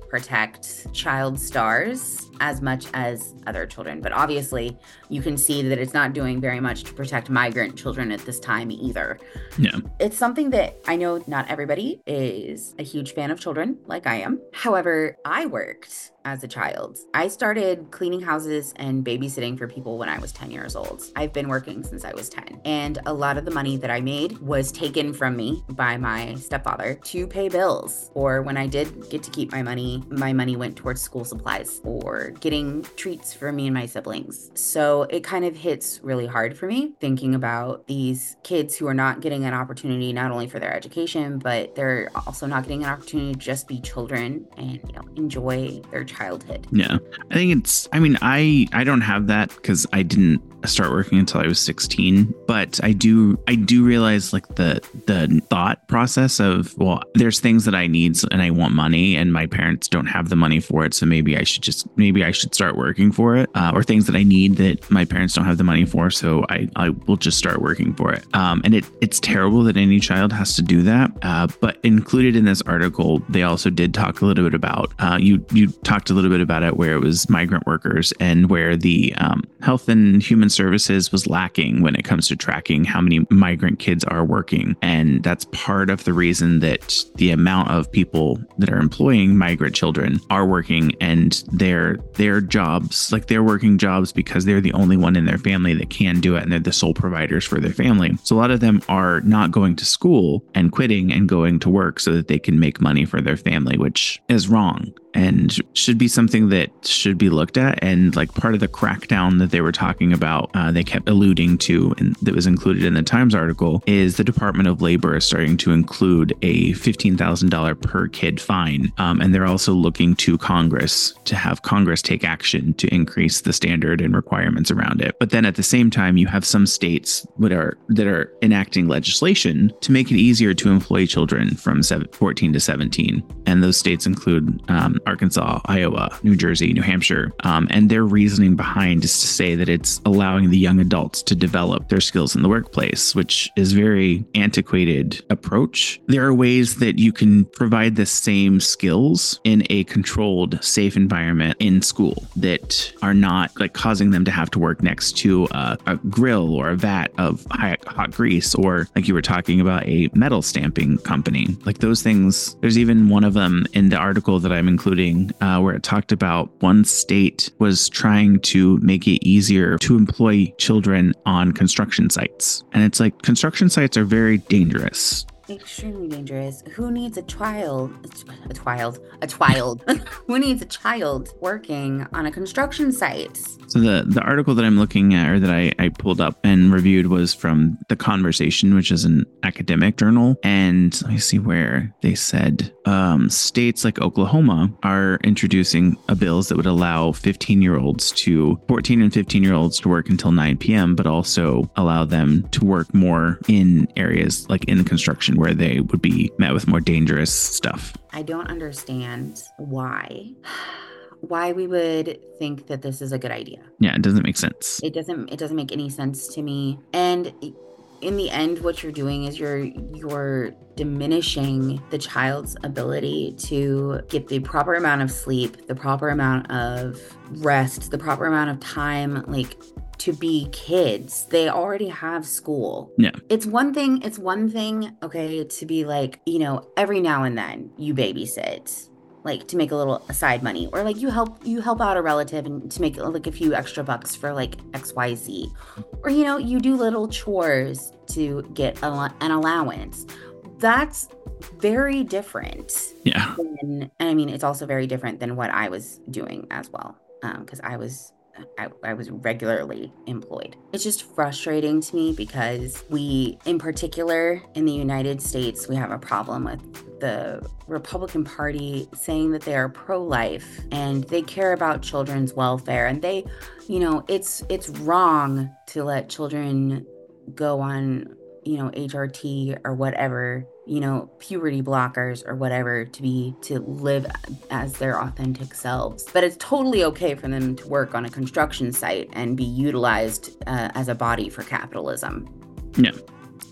protect child stars as much as other children. But obviously, you can see that it's not doing very much to protect migrant children at this time either. Yeah. It's something that I know not everybody is a huge fan of children like I am. However, I worked as a child. I started cleaning houses and babysitting for people when I was ten years old. I've been working since I was ten. And a lot of the money that I made was taken from me by my stepfather to pay bills. Or when I did get to keep my money, my money went towards school supplies or getting treats for me and my siblings. So it kind of hits really hard for me thinking about these kids who are not getting an opportunity not only for their education, but they're also not getting an opportunity to just be children and, you know, enjoy their childhood. Yeah. I think it's, I mean, I, I don't have that because I didn't start working until I was sixteen, but I do, I do realize like the, the thought process of, well, there's things that I need and I want money and my parents don't have the money for it. So maybe I should just, maybe I should start working for it, uh, or things that I need that my parents don't have the money for. So I, I will just start working for it. Um, and it, it's terrible that any child has to do that. Uh, but included in this article, they also did talk a little bit about, uh, you, you talked a little bit about it where it was migrant workers and where the um, Health and Human Services was lacking when it comes to tracking how many migrant kids are working. And that's part of the reason that the amount of people that are employing migrant children are working and their their jobs, like they're working jobs because they're the only one in their family that can do it and they're the sole providers for their family. So a lot of them are not going to school and quitting and going to work so that they can make money for their family, which is wrong and should be something that should be looked at. And like part of the crackdown that they were talking about, uh, they kept alluding to, and that was included in the Times article, is the Department of Labor is starting to include a fifteen thousand dollars per kid fine. Um, and they're also looking to Congress to have Congress take action to increase the standard and requirements around it. But then at the same time, you have some states that are that are enacting legislation to make it easier to employ children from fourteen to seventeen. And those states include um, Arkansas, Iowa, New Jersey, New Hampshire. Um, and their reasoning behind is to say that it's allowing the young adults to develop their skills in the workplace, which is very antiquated approach. There are ways that you can provide the same skills in a controlled, safe environment in school that are not like causing them to have to work next to a, a grill or a vat of hot, hot grease, or like you were talking about, a metal stamping company. Like those things, there's even one of them in the article that I'm including uh, where it talked about one state was trying to make it easier to employ children on construction sites. And it's like construction sites are very dangerous. Extremely dangerous. Who needs a child? A child. A child. Who needs a child working on a construction site? So the, the article that I'm looking at, or that I, I pulled up and reviewed, was from The Conversation, which is an academic journal. And let me see where they said um, states like Oklahoma are introducing a bills that would allow fifteen year olds to fourteen and fifteen year olds to work until nine p.m., but also allow them to work more in areas like in construction where they would be met with more dangerous stuff. I don't understand why. why we would think that this is a good idea. Yeah, it doesn't make sense. It doesn't it doesn't make any sense to me. And in the end, what you're doing is you're you're diminishing the child's ability to get the proper amount of sleep, the proper amount of rest, the proper amount of time, like to be kids. They already have school. Yeah. It's one thing, it's one thing, okay, to be like, you know, every now and then you babysit, like to make a little side money, or like you help you help out a relative and to make like a few extra bucks for like X Y Z, or you know, you do little chores to get a, an allowance. That's very different. Yeah. Than, and I mean, it's also very different than what I was doing as well, because um, I was I, I was regularly employed. It's just frustrating to me because we, in particular in the United States, we have a problem with the Republican Party saying that they are pro-life and they care about children's welfare. And they, you know, it's it's wrong to let children go on, you know, H R T or whatever, you know, puberty blockers or whatever, to be, to live as their authentic selves. But it's totally okay for them to work on a construction site and be utilized uh, as a body for capitalism. Yeah.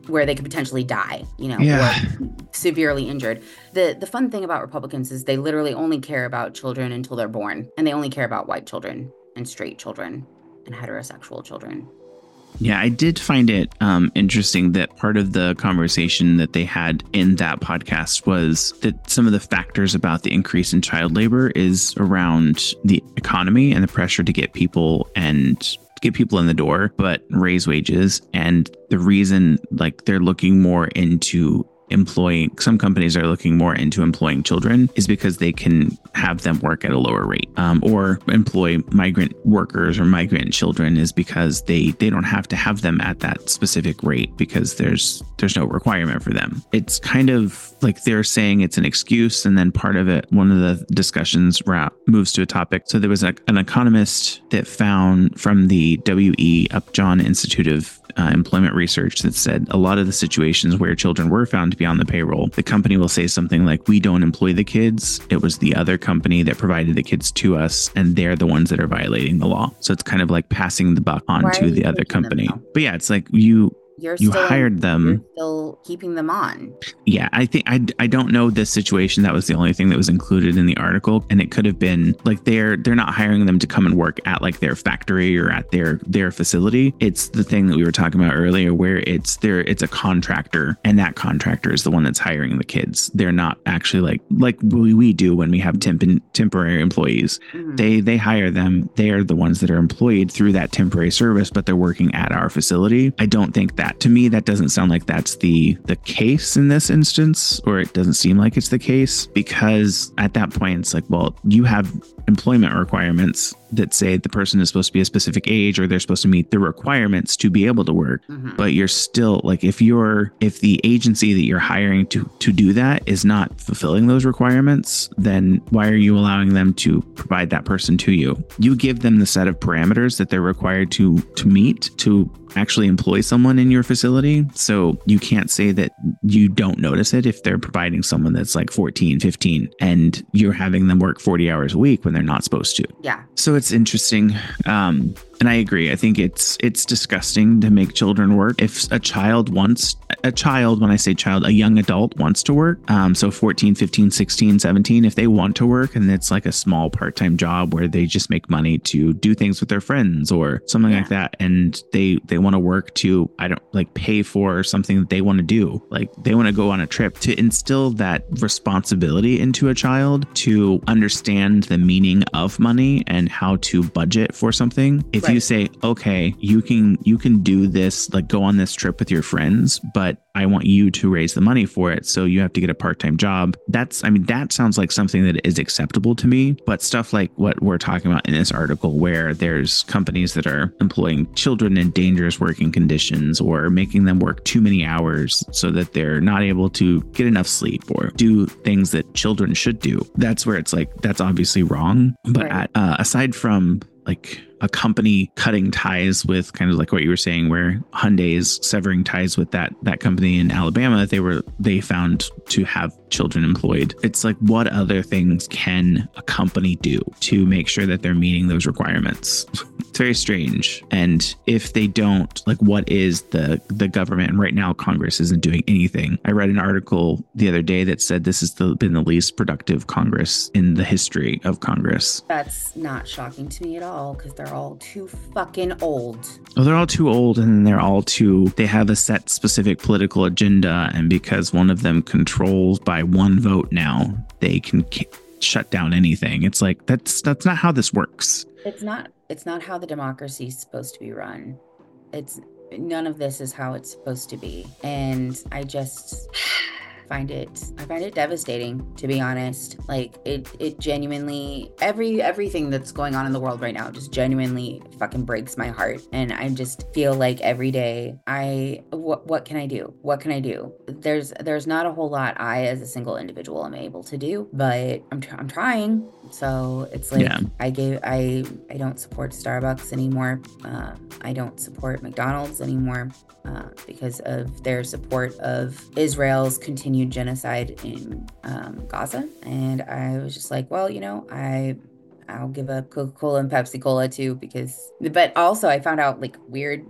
where they could potentially die, you know, Yeah. or severely injured. The the fun thing about Republicans is they literally only care about children until they're born, and they only care about white children and straight children and heterosexual children. Yeah, I did find it um, interesting that part of the conversation that they had in that podcast was that some of the factors about the increase in child labor is around the economy and the pressure to get people and get people in the door, but raise wages. And the reason, like, they're looking more into employing, some companies are looking more into employing children is because they can have them work at a lower rate, um, or employ migrant workers or migrant children is because they they don't have to have them at that specific rate because there's there's no requirement for them. It's kind of like they're saying it's an excuse, and then part of it, one of the discussions ra- moves to a topic. So there was a, an economist that found from the W E Upjohn Institute of uh, Employment Research that said a lot of the situations where children were found to be on the payroll, the company will say something like, "We don't employ the kids. It was the other company that provided the kids to us, and they're the ones that are violating the law." So it's kind of like passing the buck on Why to are the you other taking them, company. though? But yeah, it's like you You're you still hired them. You're still keeping them on. Yeah, I think I, I don't know this situation. That was the only thing that was included in the article, and it could have been like they're they're not hiring them to come and work at like their factory or at their their facility. It's the thing that we were talking about earlier, where it's there it's a contractor, and that contractor is the one that's hiring the kids. They're not actually like like we, we do when we have temp temporary employees. Mhm. They they hire them. They are the ones that are employed through that temporary service, but they're working at our facility. I don't think that, to me, that doesn't sound like that's the the case in this instance, or it doesn't seem like it's the case, because at that point it's like, well, you have employment requirements that say the person is supposed to be a specific age, or they're supposed to meet the requirements to be able to work. Mhm. But you're still like, if you're if the agency that you're hiring to to do that is not fulfilling those requirements, then why are you allowing them to provide that person to you? You give them the set of parameters that they're required to to meet to actually employ someone in your facility. So you can't say that you don't notice it if they're providing someone that's like fourteen, fifteen, and you're having them work forty hours a week when they're not supposed to. Yeah. So it's interesting. Um, and I agree. I think it's it's disgusting to make children work. If a child wants, a child, when I say child, a young adult wants to work, um, so fourteen, fifteen, sixteen, seventeen, if they want to work and it's like a small part-time job where they just make money to do things with their friends or something Yeah. like that, and they they want to work to, I don't like pay for something that they want to do, like they want to go on a trip, to instill that responsibility into a child to understand the meaning of money and how to budget for something. If Right. you say, okay, you can you can do this, like go on this trip with your friends, but I want you to raise the money for it, so you have to get a part-time job. That's, I mean, that sounds like something that is acceptable to me. But stuff like what we're talking about in this article, where there's companies that are employing children in dangerous working conditions or making them work too many hours so that they're not able to get enough sleep or do things that children should do, that's where it's like, that's obviously wrong. But Right. at, uh, aside from like a company cutting ties with, kind of like what you were saying, where Hyundai is severing ties with that that company in Alabama, they were they found to have children employed. It's like, what other things can a company do to make sure that they're meeting those requirements? It's very strange. And if they don't, like, what is the the government? And right now, Congress isn't doing anything. I read an article the other day that said this has the, been the least productive Congress in the history of Congress. That's not shocking to me at all, because they're all too fucking old. Well, they're all too old, and they're all too, they have a set specific political agenda. And because one of them controls by one vote now, they can k- shut down anything. It's like, that's that's not how this works. It's not it's not how the democracy is supposed to be run. It's none of this is how it's supposed to be. And I just find it I find it devastating, to be honest. Like it it genuinely every everything that's going on in the world right now just genuinely fucking breaks my heart. And I just feel like every day I what what can I do? What can I do? There's there's not a whole lot I as a single individual am able to do, but I'm tr- I'm trying. So it's like, Yeah. I gave I I don't support Starbucks anymore. Uh, I don't support McDonald's anymore. Uh, because of their support of Israel's continued genocide in um, Gaza. And I was just like, well, you know, I, I'll give a Coca-Cola and Pepsi Cola too, because, but also I found out like weird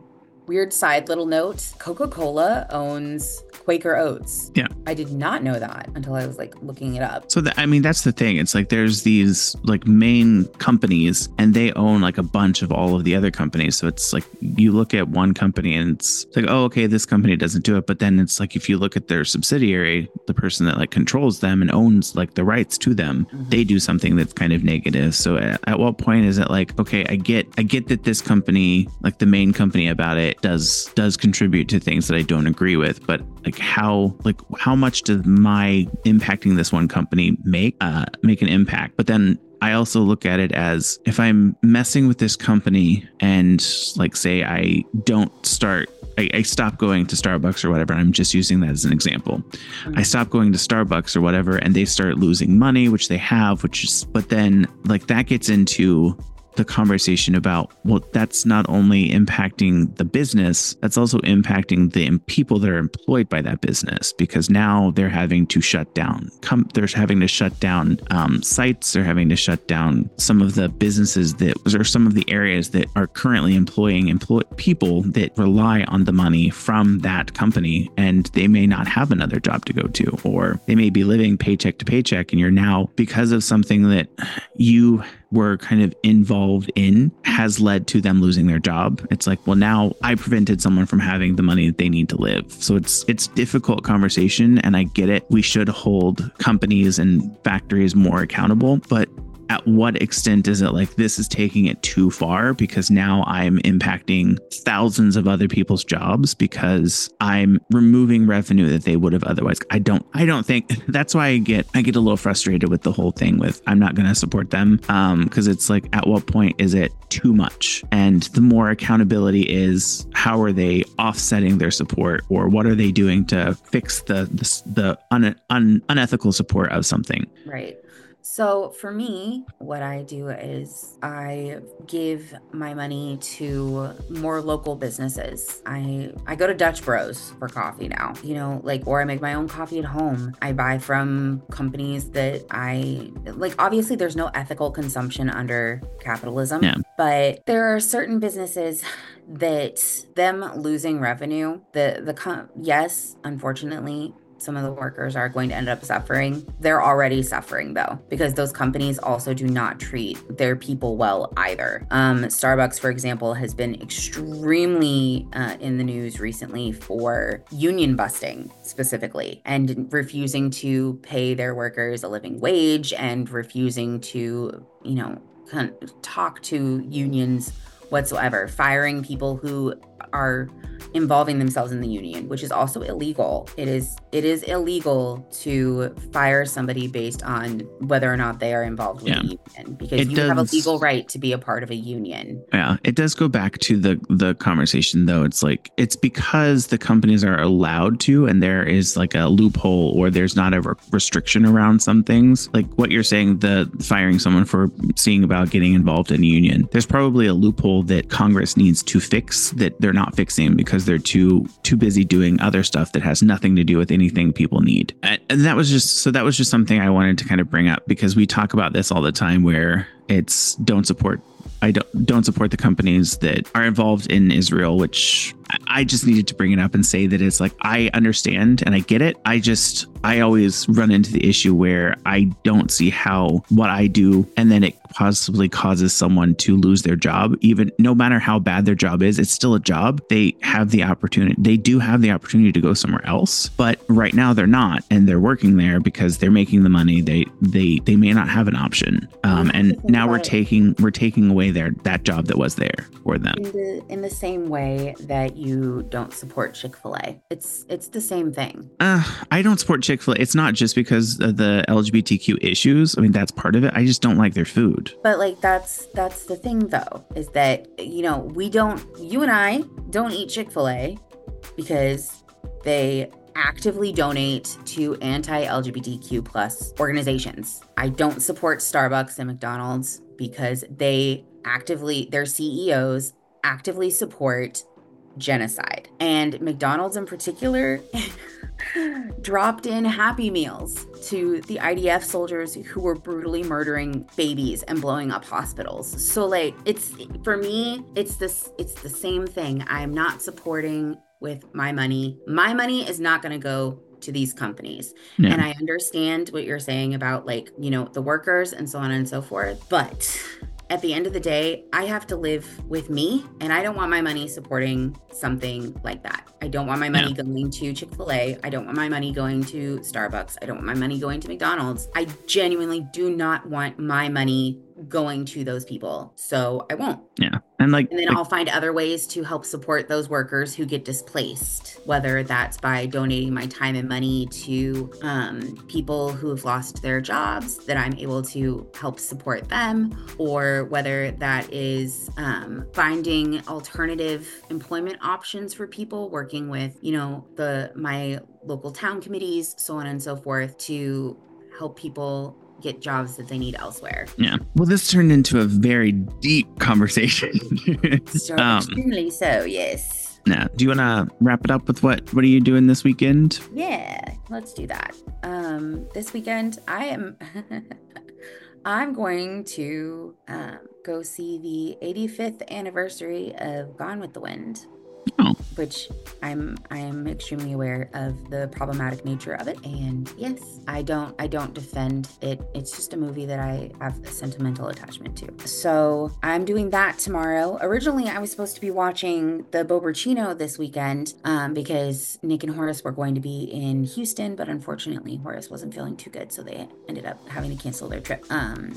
Weird side little note, Coca-Cola owns Quaker Oats. Yeah. I did not know that until I was like looking it up. So that, I mean, that's the thing. It's like there's these like main companies and they own like a bunch of all of the other companies. So it's like you look at one company and it's like, oh, okay, this company doesn't do it. But then it's like if you look at their subsidiary, the person that like controls them and owns like the rights to them, mm-hmm. they do something that's kind of negative. So at, at what point is it like, okay, I get I get that this company, like the main company about it, does does contribute to things that I don't agree with, but like how like how much does my impacting this one company make uh make an impact? But then I also look at it as if I'm messing with this company and like say I don't start I, I stop going to Starbucks or whatever. I'm just using that as an example. Mm-hmm. I stop going to Starbucks or whatever and they start losing money, which they have, which is but then like that gets into the conversation about, well, that's not only impacting the business, that's also impacting the people that are employed by that business, because now they're having to shut down. Come, they're having to shut down um, sites. They're having to shut down some of the businesses that, or some of the areas that are currently employing employ people that rely on the money from that company, and they may not have another job to go to, or they may be living paycheck to paycheck, and you're now, because of something that you were kind of involved in, has led to them losing their job. It's like, well, now I prevented someone from having the money that they need to live. So it's it's difficult conversation, and I get it. We should hold companies and factories more accountable, but at what extent is it like this is taking it too far, because now I'm impacting thousands of other people's jobs because I'm removing revenue that they would have otherwise. I don't I don't think that's why I get I get a little frustrated with the whole thing with I'm not going to support them, um because it's like, at what point is it too much? And the more accountability is, how are they offsetting their support, or what are they doing to fix the the, the un, un, unethical support of something? Right. So for me, what I do is I give my money to more local businesses. I I go to Dutch Bros for coffee now, you know, like, or I make my own coffee at home. I buy from companies that I like. Obviously, there's no ethical consumption under capitalism, yeah. but there are certain businesses that them losing revenue, the the com- yes, unfortunately, some of the workers are going to end up suffering. They're already suffering though, because those companies also do not treat their people well either. Um, Starbucks, for example, has been extremely uh, in the news recently for union busting specifically, and refusing to pay their workers a living wage, and refusing to, you know, talk to unions whatsoever, firing people who are involving themselves in the union, which is also illegal. It is it is illegal to fire somebody based on whether or not they are involved with yeah. a union, because it you does, have a legal right to be a part of a union. Yeah, it does go back to the the conversation though. It's like, it's because the companies are allowed to, and there is like a loophole, or there's not a re- restriction around some things. Like what you're saying, the firing someone for seeing about getting involved in a union. There's probably a loophole that Congress needs to fix that they're not fixing because they're too too busy doing other stuff that has nothing to do with anything people need. And, and that was just so that was just something I wanted to kind of bring up, because we talk about this all the time, where it's don't support I don't don't support the companies that are involved in Israel, which I just needed to bring it up and say that it's like, I understand and I get it. I just, I always run into the issue where I don't see how what I do, and then it possibly causes someone to lose their job. Even no matter how bad their job is, it's still a job. They have the opportunity. They do have the opportunity to go somewhere else, but right now they're not, and they're working there because they're making the money. They, they, they may not have an option. Um, and now we're taking, we're taking away their, that job that was there for them. In the, in the same way that you don't support Chick-fil-A. It's it's the same thing. Uh, I don't support Chick-fil-A. It's not just because of the L G B T Q issues. I mean, that's part of it. I just don't like their food. But like, that's that's the thing though, is that, you know, we don't, you and I don't eat Chick-fil-A because they actively donate to anti-L G B T Q plus organizations. I don't support Starbucks and McDonald's because they actively, their C E Os actively support genocide. And McDonald's in particular dropped in Happy Meals to the I D F soldiers who were brutally murdering babies and blowing up hospitals. So like, it's, for me, it's this, it's the same thing. I'm not supporting with my money. My money is not going to go to these companies. Yeah. And I understand what you're saying about, like, you know, the workers and so on and so forth. But at the end of the day, I have to live with me, and I don't want my money supporting something like that. I don't want my money yeah. going to Chick-fil-A. I don't want my money going to Starbucks. I don't want my money going to McDonald's. I genuinely do not want my money going to those people. So I won't. Yeah. And like, and then like, I'll find other ways to help support those workers who get displaced, whether that's by donating my time and money to um, people who have lost their jobs that I'm able to help support them, or whether that is um, finding alternative employment options for people, working with, you know, the, my local town committees, so on and so forth, to help people get jobs that they need elsewhere. Yeah. Well, this turned into a very deep conversation. So um, extremely so, yes. Now, do you want to wrap it up with what, what are you doing this weekend? Yeah, let's do that. Um, this weekend, I am, I'm going to um, go see the eighty-fifth anniversary of Gone with the Wind. Oh. Which I'm I'm extremely aware of the problematic nature of it, and yes, I don't I don't defend it. It's just a movie that I have a sentimental attachment to. So I'm doing that tomorrow. Originally, I was supposed to be watching the Bobercino this weekend um, because Nick and Horace were going to be in Houston, but unfortunately, Horace wasn't feeling too good, so they ended up having to cancel their trip. Um,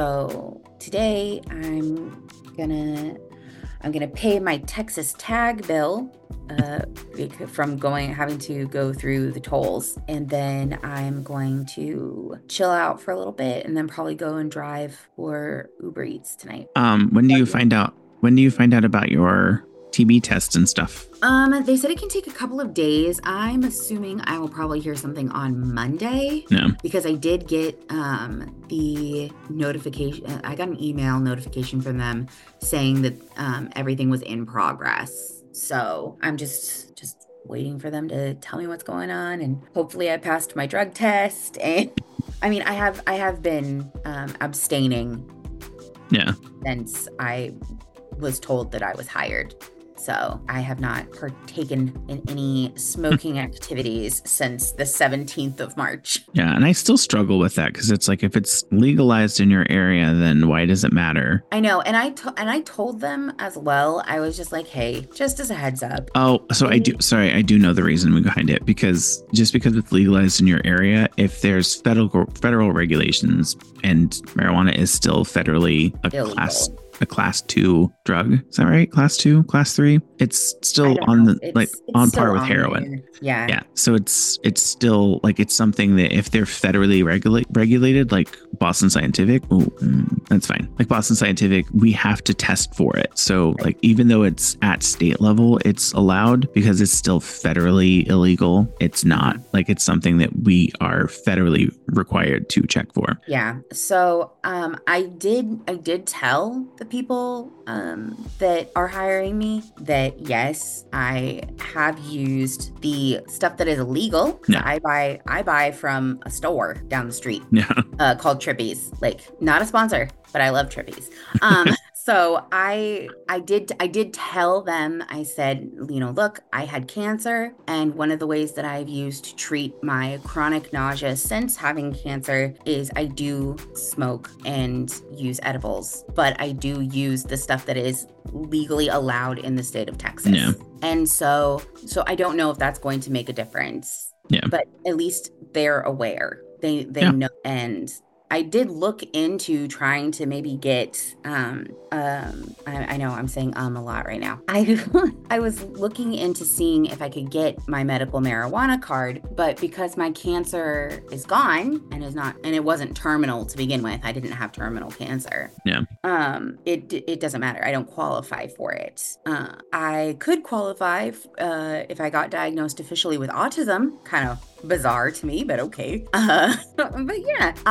so today I'm gonna. I'm going to pay my Texas tag bill uh, from going, having to go through the tolls. And then I'm going to chill out for a little bit and then probably go and drive for Uber Eats tonight. Um, when do you find out, when do you find out about your T B test and stuff? Um, they said it can take a couple of days. I'm assuming I will probably hear something on Monday. Yeah. Because I did get um the notification. I got an email notification from them saying that um everything was in progress. So I'm just just waiting for them to tell me what's going on, and hopefully I passed my drug test. And I mean, I have I have been um, abstaining. Yeah. Since I was told that I was hired. So I have not partaken in any smoking activities since the seventeenth of March. Yeah, and I still struggle with that because it's like, if it's legalized in your area, then why does it matter? I know, and I to- and I told them as well. I was just like, hey, just as a heads up. Oh, so I do. Sorry, I do know the reason behind it, because just because it's legalized in your area, if there's federal federal regulations and marijuana is still federally a Illegal. class. a class two drug. Is that right? Class two, class three. It's still on know. the It's, like it's on still par with on heroin. there. Yeah. Yeah. So it's it's still like, it's something that if they're federally regulate regulated, like Boston Scientific, ooh, mm, that's fine. Like Boston Scientific, we have to test for it. So like, even though it's at state level, it's allowed because it's still federally illegal. It's not like, it's something that we are federally required to check for. Yeah. So um, I did I did tell the people um, that are hiring me that yes, I have used the stuff that is illegal. Yeah. I buy I buy from a store down the street. Yeah. Uh, called Trippies. Like, not a sponsor, but I love Trippies. Um, so I I did I did tell them, I said, you know, look, I had cancer, and one of the ways that I've used to treat my chronic nausea since having cancer is I do smoke and use edibles, but I do use the stuff that is legally allowed in the state of Texas. Yeah. And so so I don't know if that's going to make a difference. Yeah. But at least they're aware. They they Yeah. know. And I did look into trying to maybe get, um, um, I, I know I'm saying um a lot right now. I I was looking into seeing if I could get my medical marijuana card, but because my cancer is gone and is not, and it wasn't terminal to begin with, I didn't have terminal cancer. Yeah. Um, it it doesn't matter. I don't qualify for it. Uh, I could qualify uh, if I got diagnosed officially with autism. Kind of bizarre to me, but okay. Uh, but yeah, I don't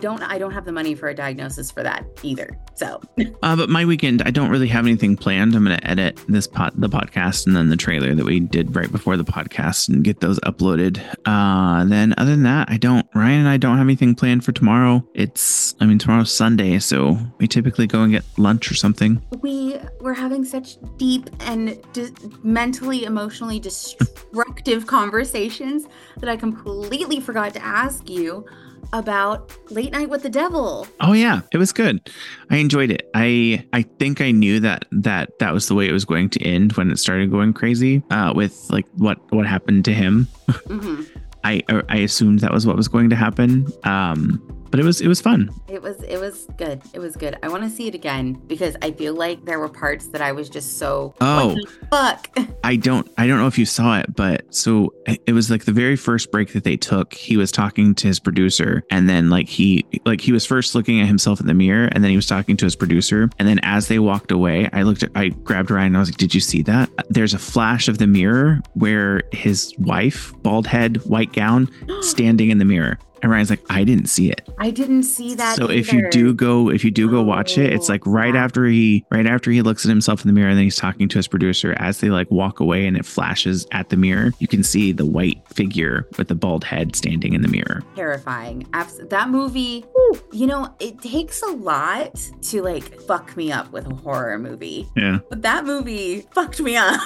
don't I don't have the money for a diagnosis for that either. So uh, but my weekend, I don't really have anything planned. I'm going to edit this pod, the podcast, and then the trailer that we did right before the podcast and get those uploaded. Uh, then other than that, I don't, Ryan and I don't have anything planned for tomorrow. It's, I mean, tomorrow's Sunday, so we typically go and get lunch or something. We were having such deep and di- mentally, emotionally destructive conversations that I completely forgot to ask you about Late Night with the Devil. Oh yeah, it was good. I enjoyed it. I I think I knew that that that was the way it was going to end when it started going crazy uh, with like what what happened to him. Mm-hmm. I I assumed that was what was going to happen. Um, but it was it was fun. It was it was good. It was good. I want to see it again because I feel like there were parts that I was just so oh fuck. I don't I don't know if you saw it, but so it was like the very first break that they took. He was talking to his producer, and then like he like he was first looking at himself in the mirror, and then he was talking to his producer, and then as they walked away, I looked at I grabbed Ryan and I was like, "Did you see that?" There's a flash of the mirror where his wife, bald head, white gown, standing in the mirror. And Ryan's like, I didn't see it. I didn't see that. So either. if you do go, if you do go watch it, it's like right yeah. after he, right after he looks at himself in the mirror, and then he's talking to his producer. As they like walk away, and it flashes at the mirror, you can see the white figure with the bald head standing in the mirror. Terrifying. Abs- that movie, whew, you know, it takes a lot to like fuck me up with a horror movie. Yeah. But that movie fucked me up.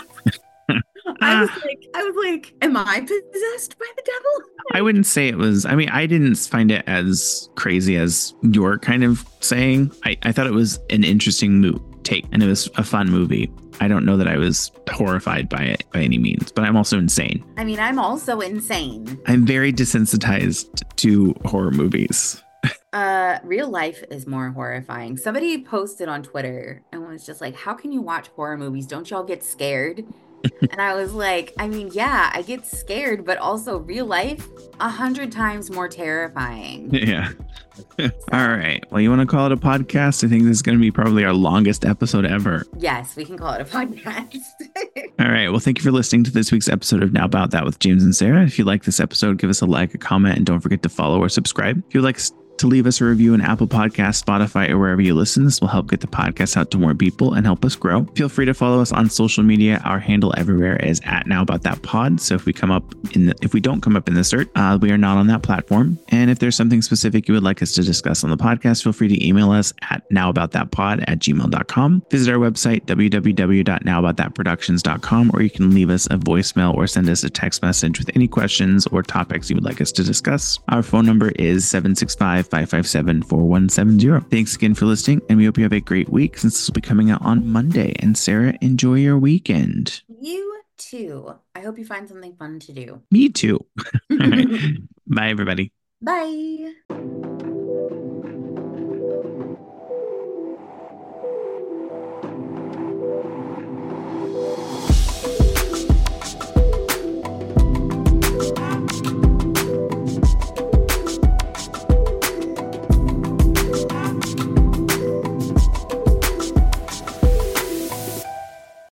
I was like, I was like, am I possessed by the devil? I wouldn't say it was. I mean, I didn't find it as crazy as you're kind of saying. I, I thought it was an interesting move take, and it was a fun movie. I don't know that I was horrified by it by any means, but I'm also insane. I mean, I'm also insane. I'm very desensitized to horror movies. Uh, real life is more horrifying. Somebody posted on Twitter and was just like, how can you watch horror movies? Don't y'all get scared? And I was like, I mean, yeah, I get scared, but also real life, a hundred times more terrifying. Yeah. All right. Well, you want to call it a podcast? I think this is going to be probably our longest episode ever. Yes, we can call it a podcast. All right. Well, thank you for listening to this week's episode of Now About That with James and Sarah. If you like this episode, give us a like, a comment, and don't forget to follow or subscribe. If you'd like to leave us a review on Apple Podcasts, Spotify, or wherever you listen, this will help get the podcast out to more people and help us grow. Feel free to follow us on social media. Our handle everywhere is at Now About That Pod. So if we come up in the, if we don't come up in the search, uh, we are not on that platform. And if there's something specific you would like us to discuss on the podcast, feel free to email us at nowaboutthatpod at gmail dot com. Visit our website, w w w dot now about that productions dot com, or you can leave us a voicemail or send us a text message with any questions or topics you would like us to discuss. Our phone number is seven six five, five five seven, four one seven zero. Thanks again for listening, and we hope you have a great week since this will be coming out on Monday. And Sarah, enjoy your weekend. You too. I hope you find something fun to do. Me too. All right. Bye, everybody. Bye.